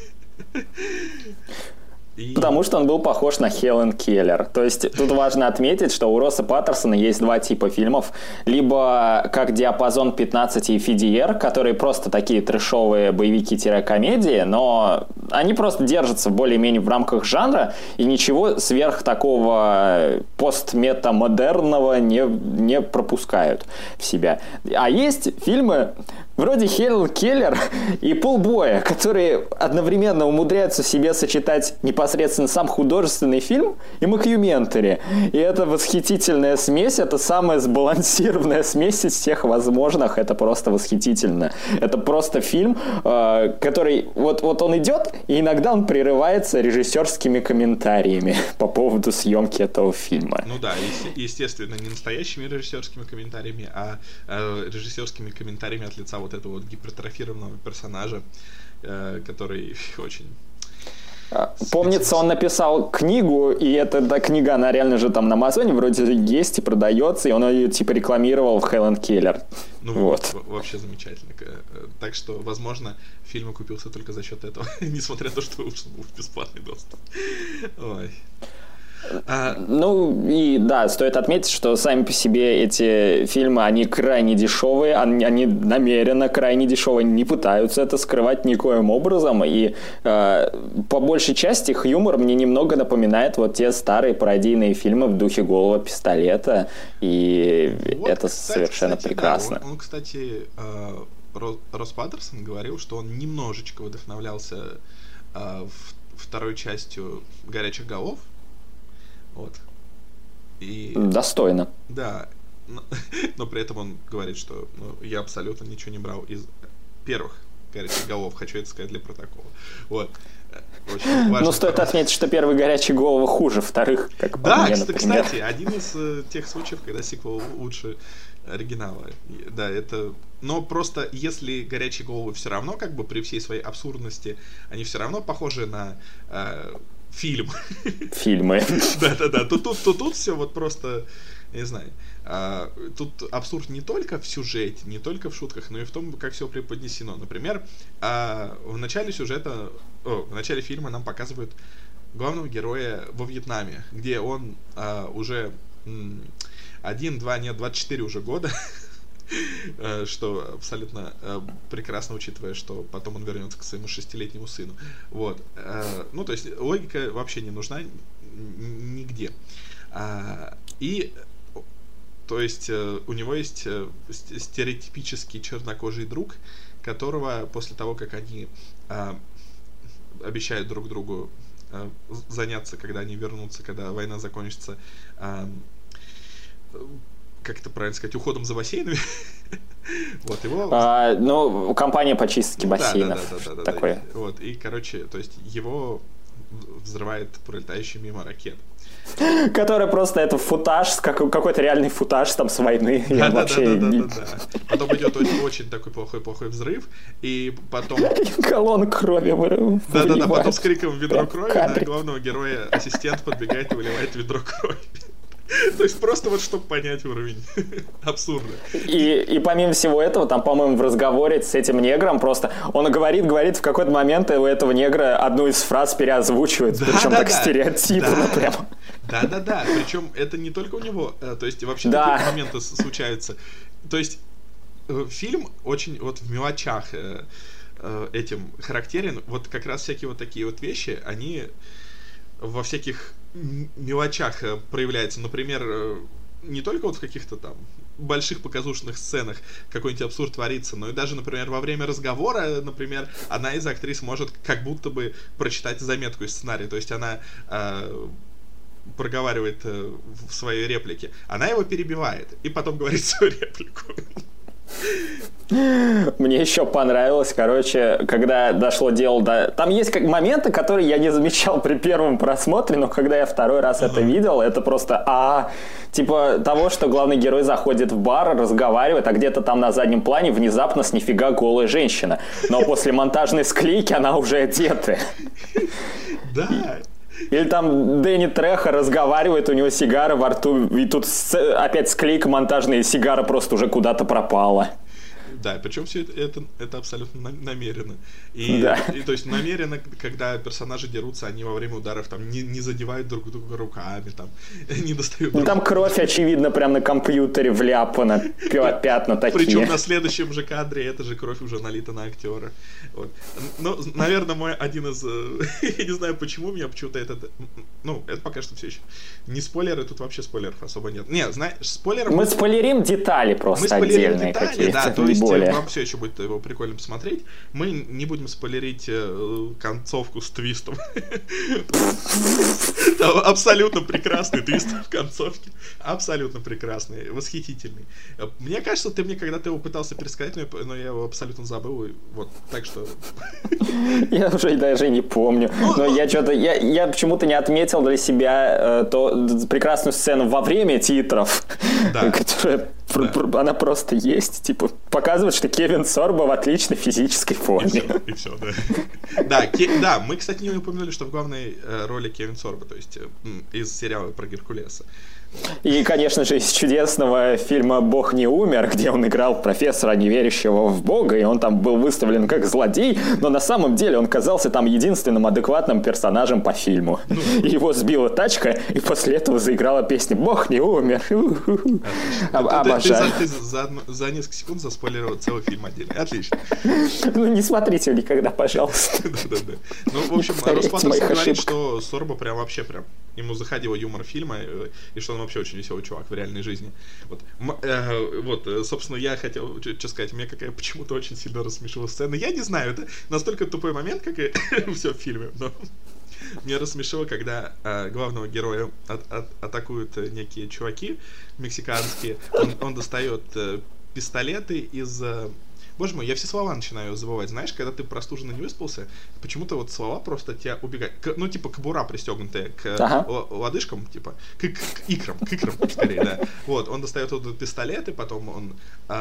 [SPEAKER 3] Потому что он был похож на Хелен Келлер. То есть тут важно отметить, что у Росса Паттерсона есть два типа фильмов. Либо как «Диапазон 15» и «Фидиер», которые просто такие трэшовые боевики-комедии, но они просто держатся более-менее в рамках жанра и ничего сверх такого постметамодерного не пропускают в себя. А есть фильмы вроде Хелен Келлер и «Пулбоя», которые одновременно умудряются в себе сочетать непосредственно сам художественный фильм и мокюментари. И это восхитительная смесь, это самая сбалансированная смесь из всех возможных. Это просто восхитительно. Это просто фильм, который вот он идет, и иногда он прерывается режиссерскими комментариями по поводу съемки этого фильма.
[SPEAKER 1] Ну да, естественно, не настоящими режиссерскими комментариями, а режиссерскими комментариями от лица вот этого вот гипертрофированного персонажа, который очень...
[SPEAKER 3] Помнится, он написал книгу, и эта книга, она реально же там на Амазоне вроде есть и продается, и он ее типа рекламировал в Хелен Келлер.
[SPEAKER 1] Ну вот. Вообще замечательно. Так что, возможно, фильм окупился только за счет этого, несмотря на то, что был бесплатный доступ. Ой.
[SPEAKER 3] Ну и да, стоит отметить, что сами по себе эти фильмы, они крайне дешевые, они намеренно крайне дешевые, не пытаются это скрывать никоим образом, и по большей части их юмор мне немного напоминает вот те старые пародийные фильмы в духе «Голого пистолета», и вот, это совершенно прекрасно.
[SPEAKER 1] Да, он, кстати, Росс Паттерсон говорил, что он немножечко вдохновлялся второй частью «Горячих голов». Вот. И...
[SPEAKER 3] Достойно.
[SPEAKER 1] Да. Но при этом он говорит, что я абсолютно ничего не брал из первых «Горячих голов». Хочу это сказать для протокола. Вот. Очень важно.
[SPEAKER 3] Ну, стоит отметить, что первые «Горячие головы» хуже вторых, как по мне, например.
[SPEAKER 1] Кстати, один из тех случаев, когда сиквел лучше оригинала. Да, это... Но просто если «Горячие головы» все равно, как бы при всей своей абсурдности, они все равно похожи на... Фильмы. Да. Тут все вот просто, не знаю. Тут абсурд не только в сюжете, не только в шутках, но и в том, как все преподнесено. Например, в начале в начале фильма нам показывают главного героя во Вьетнаме, где он уже 24 уже года. Что абсолютно прекрасно, учитывая, что потом он вернется к своему 6-летнему сыну. Вот. Ну, то есть логика вообще не нужна нигде. И то есть у него есть стереотипический чернокожий друг, которого после того, как они обещают друг другу заняться, когда они вернутся, когда война закончится, как это правильно сказать, уходом за бассейнами. Вот его...
[SPEAKER 3] Ну, компания по чистке бассейнов.
[SPEAKER 1] Да.
[SPEAKER 3] Такое.
[SPEAKER 1] Вот, и, короче, то есть его взрывает пролетающий мимо ракет.
[SPEAKER 3] Который просто это футаж, какой-то реальный футаж там с войны.
[SPEAKER 1] Да. Потом идет очень такой плохой взрыв, и потом...
[SPEAKER 3] Колонн крови выливает.
[SPEAKER 1] Да, потом с криком «Ведро крови» на главного героя ассистент подбегает и выливает ведро крови. То есть просто вот, чтобы понять уровень абсурда.
[SPEAKER 3] И помимо всего этого, там, по-моему, в разговоре с этим негром просто он говорит, в какой-то момент у этого негра одну из фраз переозвучивает, причем так стереотипно прямо.
[SPEAKER 1] Да. Причем это не только у него, то есть вообще такие моменты случаются. То есть фильм очень вот в мелочах этим характерен. Вот как раз всякие вот такие вот вещи, они во всяких мелочах проявляются. Например, не только вот в каких-то там больших показушных сценах какой-нибудь абсурд творится, но и даже, например, во время разговора, например, одна из актрис может как будто бы прочитать заметку из сценария, то есть она проговаривает в своей реплике, она его перебивает и потом говорит свою реплику.
[SPEAKER 3] Мне еще понравилось, когда дошло дело до... Там есть моменты, которые я не замечал при первом просмотре, но когда я второй раз это видел, это просто типа того, что главный герой заходит в бар, разговаривает, а где-то там на заднем плане внезапно с нифига голая женщина. Но после монтажной склейки она уже одета.
[SPEAKER 1] Да.
[SPEAKER 3] Или там Дэнни Трехо разговаривает, у него сигара во рту, и тут опять склейка монтажная, и сигара просто уже куда-то пропала.
[SPEAKER 1] Да, причем все это абсолютно намеренно. То есть намеренно, когда персонажи дерутся, они во время ударов там не задевают друг друга руками, там, не достают друг друга.
[SPEAKER 3] Там кровь, очевидно, прям на компьютере вляпана, пятна такие.
[SPEAKER 1] Причем на следующем же кадре эта же кровь уже налита на актера. Вот. Ну, наверное, мой один из... Я не знаю, почему меня почему-то это пока что все еще. Не спойлеры, тут вообще спойлеров особо нет. Не, знаешь, спойлеров...
[SPEAKER 3] Мы спойлерим детали просто отдельные какие-то.
[SPEAKER 1] Да, то есть вам все еще будет его прикольно посмотреть. Мы не будем спойлерить концовку с твистом. Абсолютно прекрасный твист в концовке. Абсолютно прекрасный, восхитительный. Мне кажется, ты мне когда-то его пытался пересказать, но я его абсолютно забыл. Вот, так что...
[SPEAKER 3] Я уже даже не помню. Но я почему-то не отметил для себя прекрасную сцену во время титров, которая... Она просто есть, типа, показывает, что Кевин Сорбо в отличной физической форме.
[SPEAKER 1] И все, да. Да, мы, кстати, не упомянули, что в главной роли Кевин Сорбо, то есть из сериала про Геркулеса.
[SPEAKER 3] И, конечно же, из чудесного фильма «Бог не умер», где он играл профессора, неверящего в Бога, и он там был выставлен как злодей, но на самом деле он казался там единственным адекватным персонажем по фильму. И его сбила тачка, и после этого заиграла песня «Бог не умер». Обожаю.
[SPEAKER 1] Ты за несколько секунд заспойлерил целый фильм отдельно. Отлично.
[SPEAKER 3] Ну, не смотрите его никогда, пожалуйста.
[SPEAKER 1] Да. Ну, в общем, Роспаторский говорит, что Сорбо прям вообще ему заходил юмор фильма, и что он вообще очень веселый чувак в реальной жизни. Вот, собственно, я хотел что сказать. Меня почему-то очень сильно рассмешила сцена. Я не знаю, это настолько тупой момент, как и все в фильме, но меня рассмешило, когда главного героя атакуют некие чуваки мексиканские. Он достает пистолеты из... Боже мой, я все слова начинаю забывать. Знаешь, когда ты простуженно не выспался, почему-то вот слова просто тебя убегают. Ну, типа, кобура пристегнутая к лодыжкам, типа, к икрам, скорее, да. Вот, он достает вот пистолет, и потом он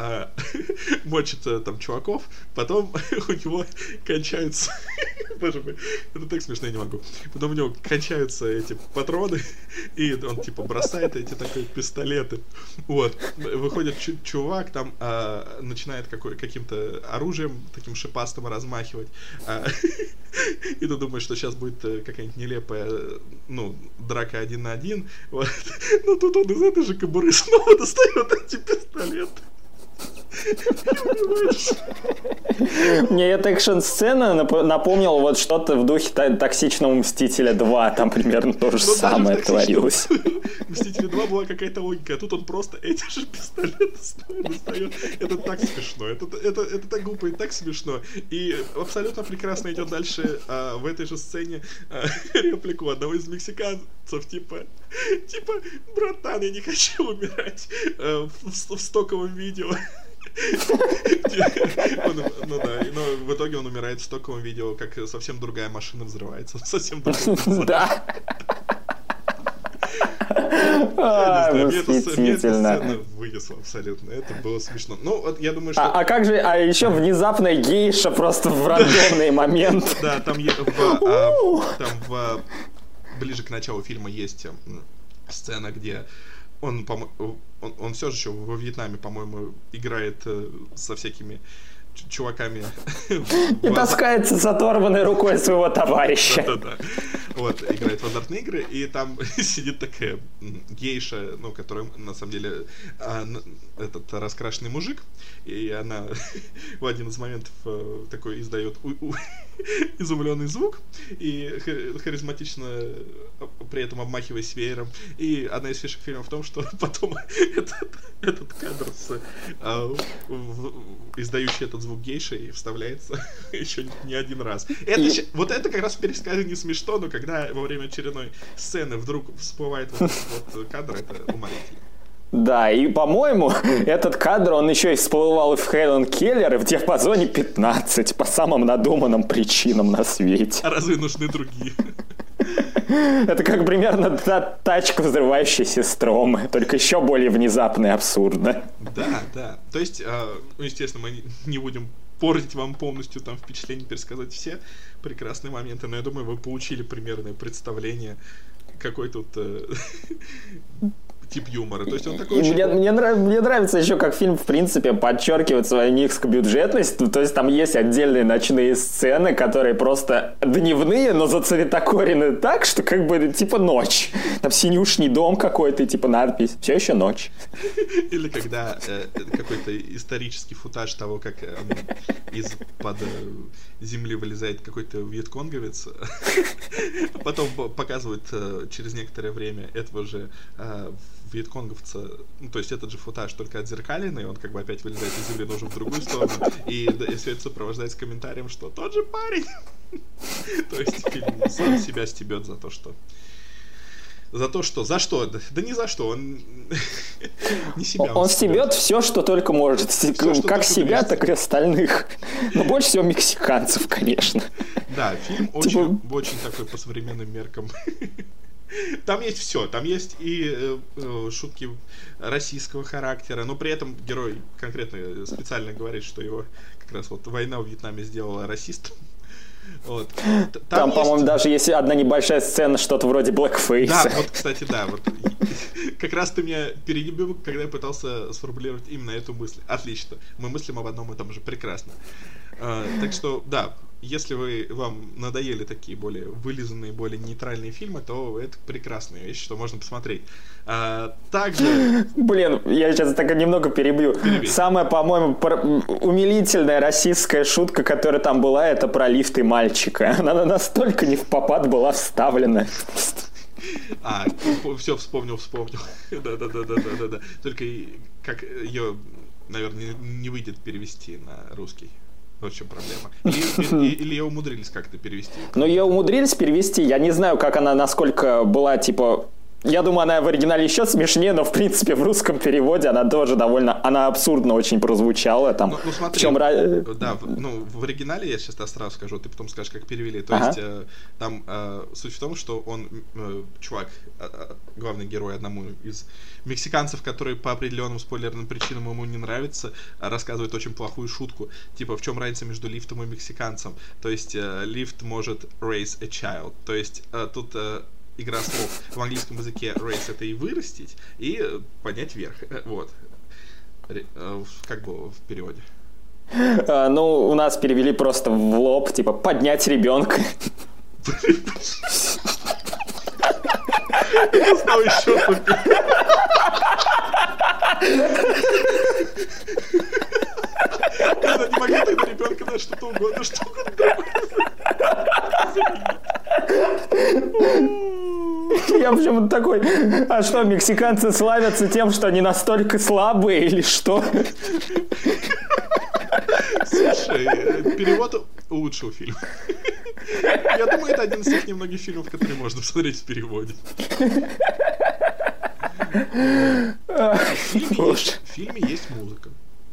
[SPEAKER 1] мочит там чуваков, потом у него кончаются... Боже мой, это так смешно, я не могу. Потом у него кончаются эти патроны, и он, типа, бросает эти такие пистолеты. Вот, выходит чувак, там начинает каким-то оружием таким шипастым размахивать. И ты думаешь, что сейчас будет какая-нибудь нелепая, драка 1 на 1. Вот. Но тут он из этой же кобуры снова достает эти пистолеты.
[SPEAKER 3] Мне эта экшн-сцена напомнила вот что-то в духе «Токсичного Мстителя 2». Там примерно то же самое творилось.
[SPEAKER 1] «Мстители 2» была какая-то логика, а тут он просто эти же пистолеты достает. Это так смешно. Это так глупо и так смешно. И абсолютно прекрасно идет дальше в этой же сцене реплику одного из мексиканцев, типа, братан, я не хочу умирать в стоковом видео. Ну да, но в итоге он умирает в стоковом видео, как совсем другая машина взрывается. Совсем другая.
[SPEAKER 3] Да.
[SPEAKER 1] Мне эта сцена вынесла абсолютно. Это было смешно. Ну, вот я думаю, что...
[SPEAKER 3] А как же... А еще внезапная гейша просто в рандомный момент.
[SPEAKER 1] Да, там ближе к началу фильма есть сцена, где он все же еще во Вьетнаме, по-моему, играет со всякими чуваками.
[SPEAKER 3] И таскается с оторванной рукой своего товарища.
[SPEAKER 1] Да. Вот, играет в азартные игры, и там сидит такая гейша, ну, которая, на самом деле, этот раскрашенный мужик, и она в один из моментов такой издает изумленный звук, и харизматично при этом обмахиваясь веером. И одна из фишек фильма в том, что потом этот кадр издающий этот звук гейши вставляется еще не один раз. Вот это как раз в пересказе не смешно, но когда во время очередной сцены вдруг всплывает вот кадр, это уморительно.
[SPEAKER 3] Да, и, по-моему, этот кадр, он еще и всплывал и в Хелен Келлер, и в диапазоне 15, по самым надуманным причинам на свете.
[SPEAKER 1] А разве нужны другие?
[SPEAKER 3] Это как примерно тачка, взрывающаяся Стромы, только еще более внезапно и абсурдно.
[SPEAKER 1] Да. То есть, естественно, мы не будем портить вам полностью там впечатление, пересказать все прекрасные моменты, но я думаю, вы получили примерное представление, какой тут тип юмора. То есть он такой очень...
[SPEAKER 3] Мне нравится еще, как фильм, в принципе, подчеркивает свою низкобюджетность. То есть там есть отдельные ночные сцены, которые просто дневные, но зацветокорены так, что как бы типа ночь. Там синюшний дом какой-то, типа надпись «Все еще ночь».
[SPEAKER 1] Или когда какой-то исторический футаж того, как из-под земли вылезает какой-то вьетконговец, потом показывают через некоторое время этого же вьетконговца, ну, то есть этот же футаж, только отзеркаленный, он как бы опять вылезает из земли, но уже в другую сторону, и все это сопровождается комментарием, что тот же парень. То есть фильм сам себя стебет за то, что... За что? Да ни за что, он не себя.
[SPEAKER 3] Он стебет все, что только может. Как себя, так и остальных. Но больше всего мексиканцев, конечно.
[SPEAKER 1] Да, фильм очень такой по современным меркам. Там есть все, там есть и шутки российского характера, но при этом герой конкретно специально говорит, что его как раз вот война в Вьетнаме сделала расистом. Вот.
[SPEAKER 3] Там по-моему, даже есть одна небольшая сцена, что-то вроде blackface.
[SPEAKER 1] Да, вот, кстати, да. Вот. Как раз ты меня перебил, когда я пытался сформулировать именно эту мысль. Отлично. Мы мыслим об одном и том же. Прекрасно. Так что, да, если вам надоели такие более вылизанные, более нейтральные фильмы, то это прекрасная вещь, что можно посмотреть. Также...
[SPEAKER 3] Блин, я сейчас так немного перебью. Самая, по-моему, умилительная российская шутка, которая там была, это про лифты мальчика. Она настолько не впопад была вставлена.
[SPEAKER 1] Все, вспомнил. Да. Только как ее, наверное, не выйдет перевести на русский. Вот в чем проблема. Или ее умудрились как-то перевести?
[SPEAKER 3] Ну, ее умудрились перевести. Я не знаю, как она, насколько была, типа... Я думаю, она в оригинале еще смешнее, но, в принципе, в русском переводе она тоже довольно... Она абсурдно очень прозвучала. Там,
[SPEAKER 1] ну смотри,
[SPEAKER 3] в чем...
[SPEAKER 1] Да, в оригинале, я сейчас сразу скажу, ты потом скажешь, как перевели. То есть, там суть в том, что он, чувак, главный герой одному из мексиканцев, который по определенным спойлерным причинам ему не нравится, рассказывает очень плохую шутку. Типа, в чем разница между лифтом и мексиканцем? То есть, лифт может raise a child. То есть, тут... игра слов в английском языке raise — это и вырастить, и поднять вверх. Вот. Как было в переводе?
[SPEAKER 3] Ну, у нас перевели просто в лоб, типа, поднять ребенка.
[SPEAKER 1] Это стало еще тупее. Когда не могли тогда ребенка на что-то угодно, что угодно.
[SPEAKER 3] Я почему-то такой, а что, мексиканцы славятся тем, что они настолько слабые или что?
[SPEAKER 1] Слушай, перевод улучшил фильм. Я думаю, это один из тех немногих фильмов, которые можно посмотреть в переводе. В фильме есть музыка.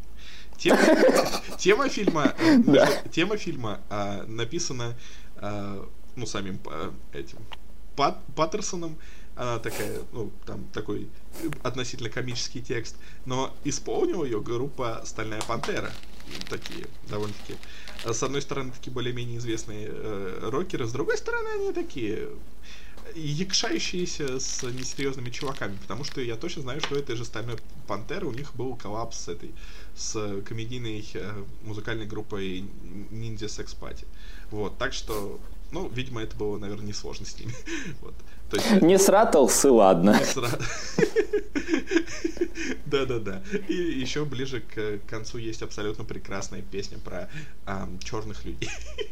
[SPEAKER 1] Тема фильма написана самим этим Паттерсоном. Она такая, там такой относительно комический текст, но исполнила ее группа «Стальная пантера». Такие, довольно-таки, с одной стороны, такие более-менее известные рокеры, с другой стороны, они такие якшающиеся с несерьезными чуваками, потому что я точно знаю, что этой же «Стальной пантеры» у них был коллапс с комедийной музыкальной группой Ninja Sex Party. Вот, так что, видимо, это было, наверное, несложно с ними. Вот. То есть,
[SPEAKER 3] не сратался, ладно.
[SPEAKER 1] Да. И еще ближе к концу есть абсолютно прекрасная песня про черных людей.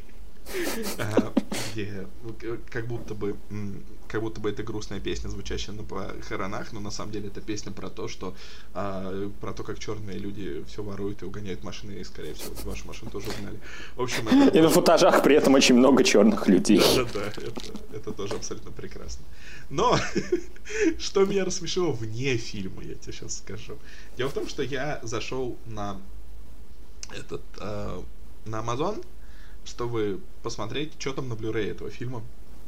[SPEAKER 1] Где как будто бы это грустная песня, звучащая на похоронах, но на самом деле это песня про то, что про то, как черные люди все воруют и угоняют машины, и, скорее всего, вашу машину тоже угнали. В общем,
[SPEAKER 3] и на футажах при этом очень много черных людей.
[SPEAKER 1] Да, это тоже абсолютно прекрасно. Но что меня рассмешило вне фильма, я тебе сейчас скажу. Дело в том, что я зашел на Amazon, чтобы посмотреть, что там на Blu-ray этого фильма.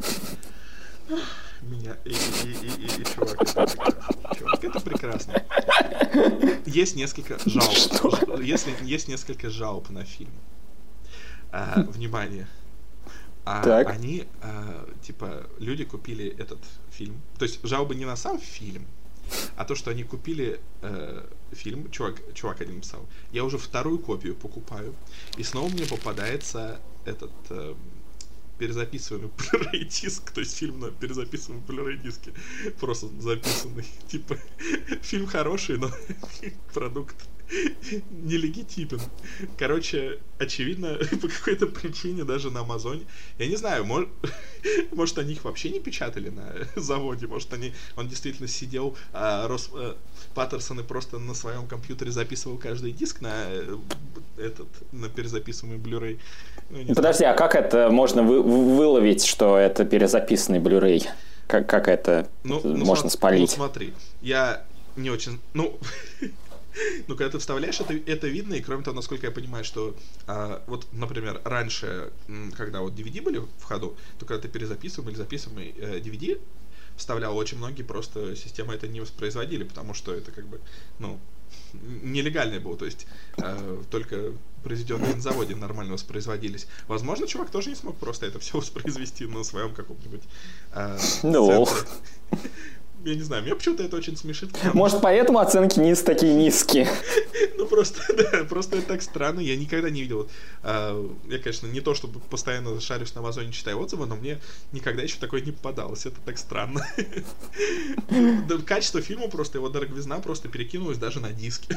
[SPEAKER 1] Чувак, это прекрасно. Есть несколько жалоб. Есть несколько жалоб на фильм. Внимание. Они, люди купили этот фильм. То есть жалобы не на сам фильм, а то, что они купили фильм, чувак один писал, я уже вторую копию покупаю, и снова мне попадается этот перезаписываемый Blu-ray диск, то есть фильм на перезаписываемом Blu-ray диске, просто записанный. Типа, фильм хороший, но продукт нелегитимен. Короче, очевидно, по какой-то причине даже на Амазоне, я не знаю, может они их вообще не печатали на заводе, может он действительно сидел, Паттерсон и просто на своем компьютере записывал каждый диск на перезаписываемый Blu-ray.
[SPEAKER 3] Подожди, а как это можно выловить, что это перезаписанный Blu-ray? Как это можно спалить?
[SPEAKER 1] Смотри, я не очень... когда ты вставляешь, это видно, и кроме того, насколько я понимаю, что вот, например, раньше, когда вот DVD были в ходу, то когда ты перезаписываем или записываемый DVD вставлял, очень многие просто системы это не воспроизводили, потому что это как бы, нелегальное было, то есть только произведенные на заводе нормально воспроизводились. Возможно, чувак тоже не смог просто это все воспроизвести на своем каком-нибудь центре. Я не знаю, меня почему-то это очень смешит.
[SPEAKER 3] Может, поэтому оценки такие низкие?
[SPEAKER 1] Просто это так странно. Я никогда не видел. Я, конечно, не то, чтобы постоянно шарюсь на Амазоне, читаю отзывы, но мне никогда еще такое не попадалось. Это так странно. Качество фильма просто, его дороговизна просто перекинулась даже на диски.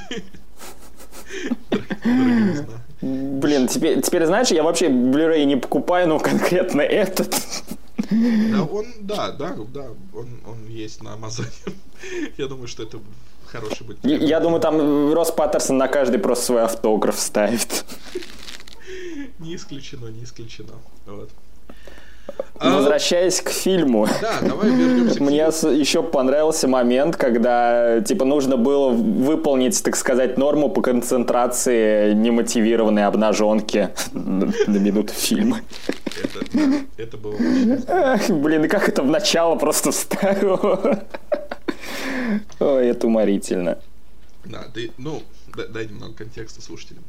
[SPEAKER 3] Блин, теперь знаешь, я вообще Blu-ray не покупаю, но конкретно этот...
[SPEAKER 1] Он есть на Амазоне. Я думаю, что это хороший будет.
[SPEAKER 3] Я думаю, там Росс Паттерсон на каждый просто свой автограф ставит.
[SPEAKER 1] Не исключено. Вот.
[SPEAKER 3] Возвращаясь к фильму.
[SPEAKER 1] Да, давай вернемся к фильму.
[SPEAKER 3] Мне еще понравился момент, когда нужно было выполнить, так сказать, норму по концентрации немотивированной обнаженки на минуту фильма.
[SPEAKER 1] Это было очень...
[SPEAKER 3] Блин, и как это в начало просто вставило. Ой, это уморительно.
[SPEAKER 1] Да, дай немного контекста слушателям.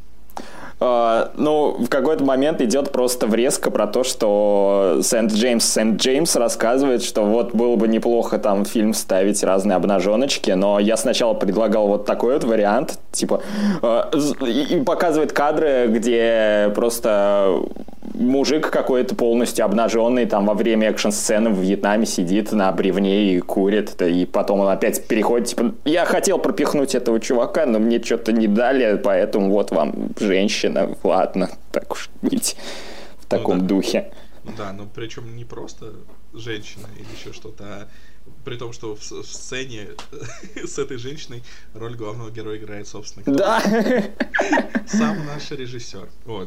[SPEAKER 3] В какой-то момент идет просто врезка про то, что Сент Джеймс рассказывает, что вот было бы неплохо там в фильм вставить разные обнаженочки, но я сначала предлагал вот такой вот вариант, типа, и показывает кадры, где просто мужик какой-то полностью обнаженный там во время экшн-сцены в Вьетнаме сидит на бревне и курит, и потом он опять переходит, типа, я хотел пропихнуть этого чувака, но мне что-то не дали, поэтому вот вам женщина, ладно, так уж быть, в таком духе.
[SPEAKER 1] Да, но причем не просто женщина или еще что-то, а при том, что в сцене с этой женщиной роль главного героя играет, собственно,
[SPEAKER 3] да.
[SPEAKER 1] Сам наш режиссер. Вот.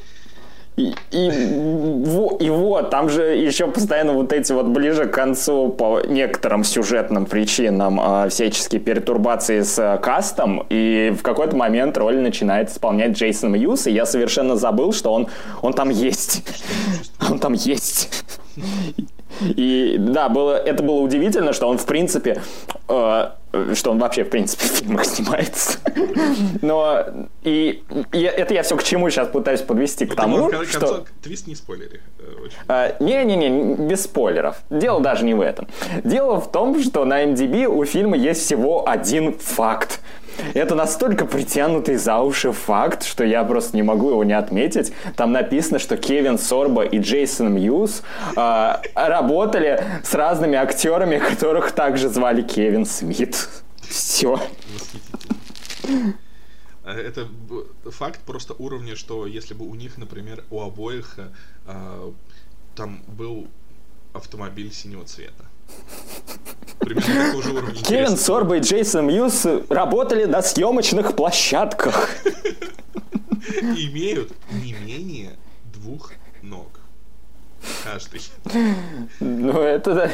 [SPEAKER 3] И вот, там же еще постоянно вот эти вот ближе к концу по некоторым сюжетным причинам всяческие пертурбации с кастом, и в какой-то момент роль начинает исполнять Джейсон Мьюз, и я совершенно забыл, что он там есть. Он там есть. И да, это было удивительно, что он в принципе, что он вообще в принципе в фильмах снимается. Но и это я все к чему сейчас пытаюсь подвести, к тому, что...
[SPEAKER 1] Твист не спойлери.
[SPEAKER 3] Не, без спойлеров. Дело даже не в этом. Дело в том, что на IMDb у фильма есть всего один факт. Это настолько притянутый за уши факт, что я просто не могу его не отметить. Там написано, что Кевин Сорбо и Джейсон Мьюз работали с разными актерами, которых также звали Кевин Смит. Все.
[SPEAKER 1] Это факт просто уровня, что если бы у них, например, у обоих там был автомобиль синего цвета. Примерно такого же уровня.
[SPEAKER 3] Кевин Сорбо и Джейсон Мьюз работали на съемочных площадках.
[SPEAKER 1] Имеют не менее 2 ног. Каждый.
[SPEAKER 3] Ну, это да.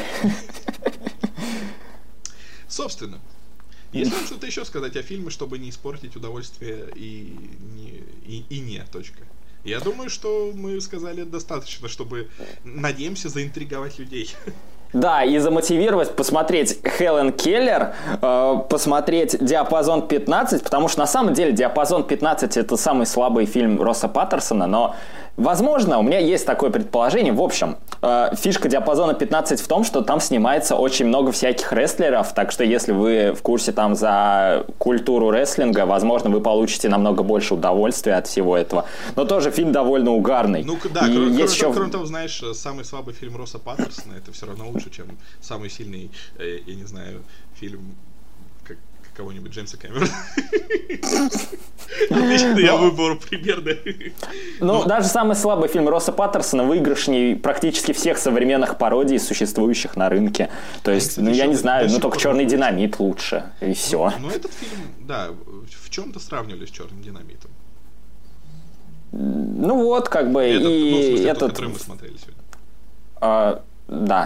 [SPEAKER 1] Собственно, если вам что-то еще сказать о фильме, чтобы не испортить удовольствие и не, точка. Я думаю, что мы сказали достаточно, чтобы, надеемся, заинтриговать людей.
[SPEAKER 3] Да, и замотивировать посмотреть Хелен Келлер, посмотреть «Диапазон 15», потому что на самом деле «Диапазон 15» — это самый слабый фильм Росса Паттерсона, но, возможно, у меня есть такое предположение. В общем, фишка «Диапазона 15» в том, что там снимается очень много всяких рестлеров, так что если вы в курсе там за культуру рестлинга, возможно, вы получите намного больше удовольствия от всего этого. Но тоже фильм довольно угарный.
[SPEAKER 1] Ну да, кроме того, знаешь, самый слабый фильм Росса Паттерсона — это все равно лучше, чем самый сильный, я не знаю, фильм кого-нибудь Джеймса Кэмерона. Отлично, я выбрал примерно.
[SPEAKER 3] Ну, даже самый слабый фильм Росса Паттерсона выигрышней практически всех современных пародий, существующих на рынке. То есть, ну, я не знаю, но только «Черный динамит» лучше, и все.
[SPEAKER 1] Ну, этот фильм, да, в чем-то сравнивали с «Черным динамитом».
[SPEAKER 3] Ну, вот, как бы,
[SPEAKER 1] и этот... который мы смотрели сегодня.
[SPEAKER 3] Да.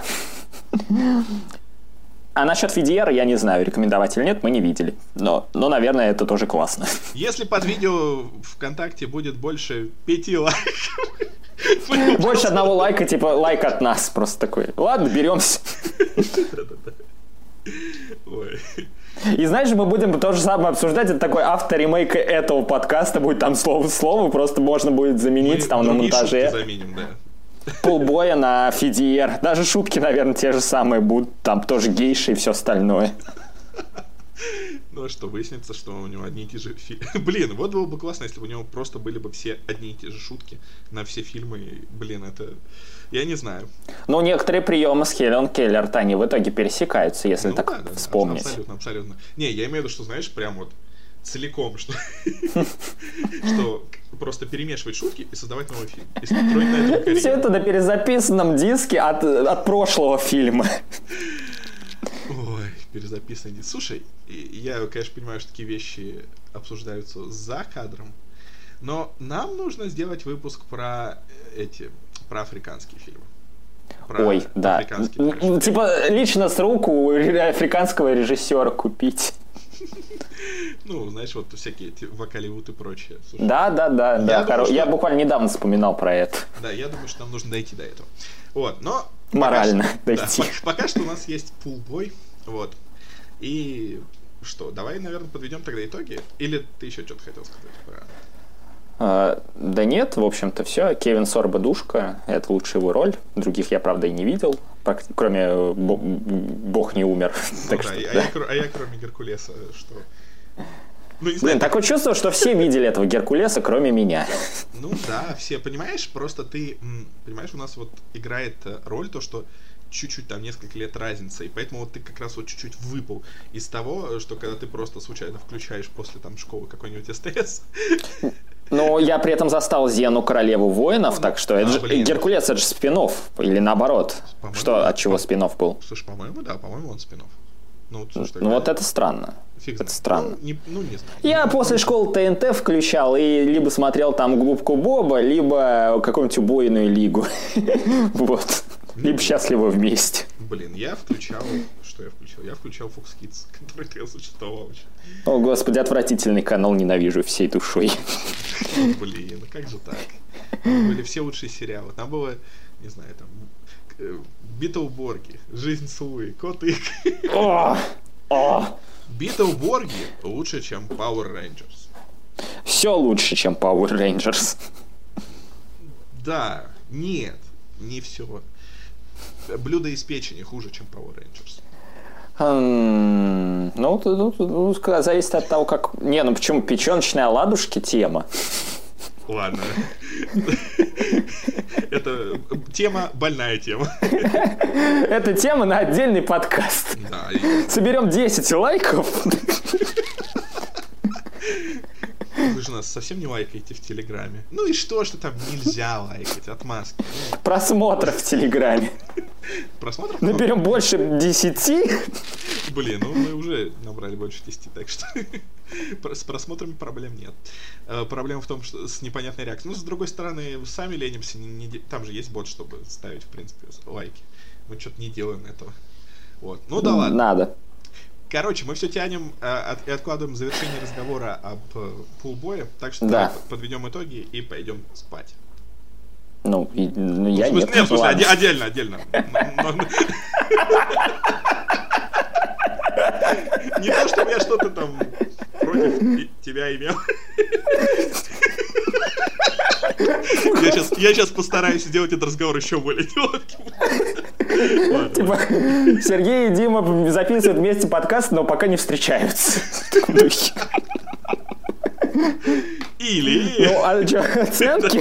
[SPEAKER 3] А насчет VDR я не знаю, рекомендовать или нет, мы не видели. Но, наверное, это тоже классно.
[SPEAKER 1] Если под видео ВКонтакте будет больше 5 лайков...
[SPEAKER 3] Больше 1 лайка, типа лайк от нас. Просто такой, ладно, беремся.
[SPEAKER 1] Ой.
[SPEAKER 3] И знаешь, мы будем то же самое обсуждать. Это такой авторемейк этого подкаста будет там слово в слово. Просто можно будет заменить мы там на монтаже.
[SPEAKER 1] Заменим, да.
[SPEAKER 3] Полбоя на FDR. Даже шутки, наверное, те же самые будут. Там тоже гейши и все остальное.
[SPEAKER 1] Ну а что, выяснится, что у него одни и те же фильмы. Блин, вот было бы классно, если бы у него просто были бы все одни и те же шутки на все фильмы. Блин, это... Я не знаю.
[SPEAKER 3] Ну, некоторые приемы с Хелен Келлер-то они в итоге пересекаются, если так
[SPEAKER 1] да,
[SPEAKER 3] вспомнить.
[SPEAKER 1] Абсолютно. Не, я имею в виду, что, знаешь, прям вот целиком, что просто перемешивать шутки и создавать новый фильм. И строить на этом карьеру.
[SPEAKER 3] Все это на перезаписанном диске от прошлого фильма.
[SPEAKER 1] Ой, перезаписанный диск. Слушай, я, конечно, понимаю, что такие вещи обсуждаются за кадром, но нам нужно сделать выпуск про африканские фильмы.
[SPEAKER 3] Ой, да. Типа лично с рук у африканского режиссера купить.
[SPEAKER 1] Ну, знаешь, вот всякие эти Вакаливуд и прочее.
[SPEAKER 3] Слушай, да. Я буквально недавно вспоминал про это.
[SPEAKER 1] Да, я думаю, что нам нужно дойти до этого. Вот, но...
[SPEAKER 3] Морально дойти.
[SPEAKER 1] Да, пока что у нас есть пулбой, вот. И что, давай, наверное, подведем тогда итоги? Или ты еще что-то хотел сказать про...
[SPEAKER 3] Да нет, в общем-то все. Кевин Сорбо душка, это лучшая его роль. Других я, правда, и не видел. Кроме «Бог не умер».
[SPEAKER 1] Ну, так да, что, а я кроме Геркулеса, что... Ну, не знаю,
[SPEAKER 3] Блин, такое чувство, что все видели этого Геркулеса, кроме меня.
[SPEAKER 1] Ну да, все, понимаешь, просто ты, понимаешь, у нас вот играет роль то, что чуть-чуть там несколько лет разница, и поэтому вот ты как раз вот чуть-чуть выпал из того, что когда ты просто случайно включаешь после там школы какой-нибудь СТС.
[SPEAKER 3] Но я при этом застал Зену, королеву воинов, так что это же, Геркулес, это же спин-офф, или наоборот. Что, от чего спин-офф был?
[SPEAKER 1] Слушай, по-моему, он спин-офф. Ну, слушай,
[SPEAKER 3] ну вот это странно.
[SPEAKER 1] Фиг
[SPEAKER 3] это
[SPEAKER 1] знает.
[SPEAKER 3] странно.
[SPEAKER 1] Ну, не знаю.
[SPEAKER 3] Я после школы ТНТ включал и либо смотрел там Губку Боба, либо какую-нибудь убойную лигу. Вот. Либо «Счастливы вместе».
[SPEAKER 1] Блин, я включал... Что я включал? Я включал Fox Kids, который тогда существовал еще.
[SPEAKER 3] О, господи, отвратительный канал, ненавижу всей душой.
[SPEAKER 1] Блин, как же так? Там были все лучшие сериалы. Там было, не знаю, там... Битлборги, Жизнь Сулы, Кот Ик. Битлборги лучше, чем Power Rangers.
[SPEAKER 3] Все лучше, чем Power Rangers.
[SPEAKER 1] Да, нет, не все. Блюдо из печени хуже, чем Power Rangers.
[SPEAKER 3] Ну, зависит от того, как... Не, ну почему печеночные оладушки тема?
[SPEAKER 1] Ладно. Это тема, больная тема.
[SPEAKER 3] Это тема на отдельный подкаст.
[SPEAKER 1] Да,
[SPEAKER 3] соберем 10 лайков.
[SPEAKER 1] Вы же нас совсем не лайкаете в Телеграме. Ну и что там нельзя лайкать? Отмазки.
[SPEAKER 3] Просмотров в Телеграме.
[SPEAKER 1] Просмотров?
[SPEAKER 3] Наберем больше 10.
[SPEAKER 1] Блин, ну мы уже набрали больше 10, так что с просмотрами проблем нет. Проблема в том, что с непонятной реакцией. Ну, с другой стороны, сами ленимся. Там же есть бот, чтобы ставить, в принципе, лайки. Мы что-то не делаем этого. Вот. Ну да ладно.
[SPEAKER 3] Надо.
[SPEAKER 1] Короче, мы все тянем и откладываем завершение разговора об пулбое, так что
[SPEAKER 3] да.
[SPEAKER 1] подведем итоги и пойдем спать.
[SPEAKER 3] Ну, я
[SPEAKER 1] нет. Нет, в смысле, отдельно. Не то, чтобы я что-то там против тебя имел. Я сейчас постараюсь сделать этот разговор еще более неловким.
[SPEAKER 3] Типа, Сергей и Дима записывают вместе подкаст, но пока не встречаются.
[SPEAKER 1] Или...
[SPEAKER 3] Ну, а что, оценки?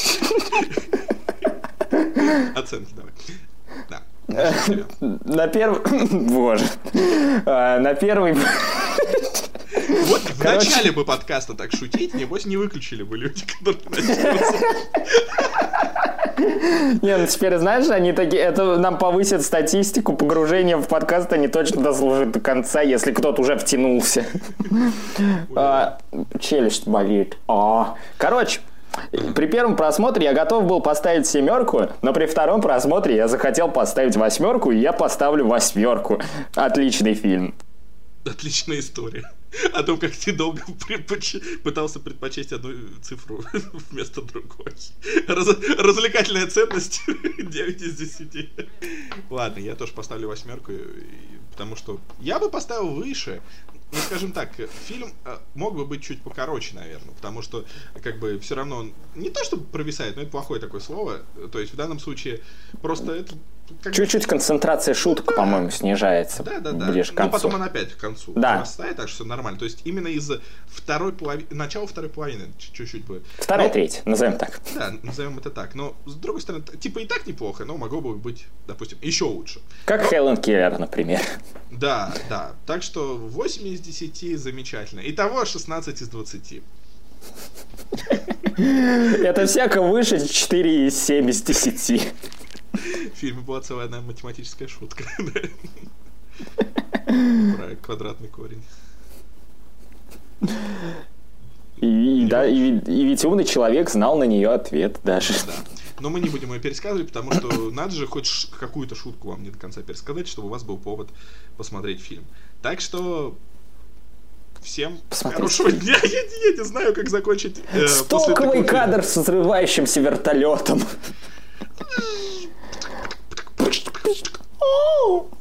[SPEAKER 1] Оценки давай. Да.
[SPEAKER 3] На первый... Боже. На первый...
[SPEAKER 1] Вот в начале бы подкаста так шутить, небось не выключили бы люди, которые начнутся.
[SPEAKER 3] Не, ну теперь, знаешь, они такие, это нам повысит статистику погружения в подкаст, они точно дослужат до конца, если кто-то уже втянулся. Челюсть болит. Короче, при первом просмотре я готов был поставить 7, но при втором просмотре я захотел поставить 8, и я поставлю 8. Отличный фильм.
[SPEAKER 1] Отличная история. О том, как ты долго пытался предпочесть одну цифру вместо другой. Развлекательная ценность 9 из 10. Ладно, я тоже поставлю 8, потому что я бы поставил выше. Ну, скажем так, фильм мог бы быть чуть покороче, наверное, потому что, как бы, все равно он не то, чтобы провисает, но это плохое такое слово. То есть, в данном случае, просто это...
[SPEAKER 3] Чуть-чуть концентрация шуток, по-моему, снижается.
[SPEAKER 1] Да.
[SPEAKER 3] Ближе к концу.
[SPEAKER 1] Но потом она опять к концу вырастает, так что все нормально. То есть, именно из второй половины, начала второй половины чуть-чуть бы...
[SPEAKER 3] Вторая, третья, назовем так.
[SPEAKER 1] Да, назовем это так. Но, с другой стороны, типа и так неплохо, но могло бы быть, допустим, еще лучше.
[SPEAKER 3] Как Хелен Келлер, например.
[SPEAKER 1] Да. Так что 8 из 10 замечательно. Итого 16 из 20.
[SPEAKER 3] Это всяко выше 4 из 7 из 10.
[SPEAKER 1] В фильме была целая одна математическая шутка. Про квадратный корень.
[SPEAKER 3] И ведь умный человек знал на нее ответ даже.
[SPEAKER 1] Да. Но мы не будем ее пересказывать, потому что надо же хоть какую-то шутку вам не до конца пересказать, чтобы у вас был повод посмотреть фильм. Так что всем хорошего дня. Я не знаю, как закончить.
[SPEAKER 3] Стоковый кадр с взрывающимся вертолетом.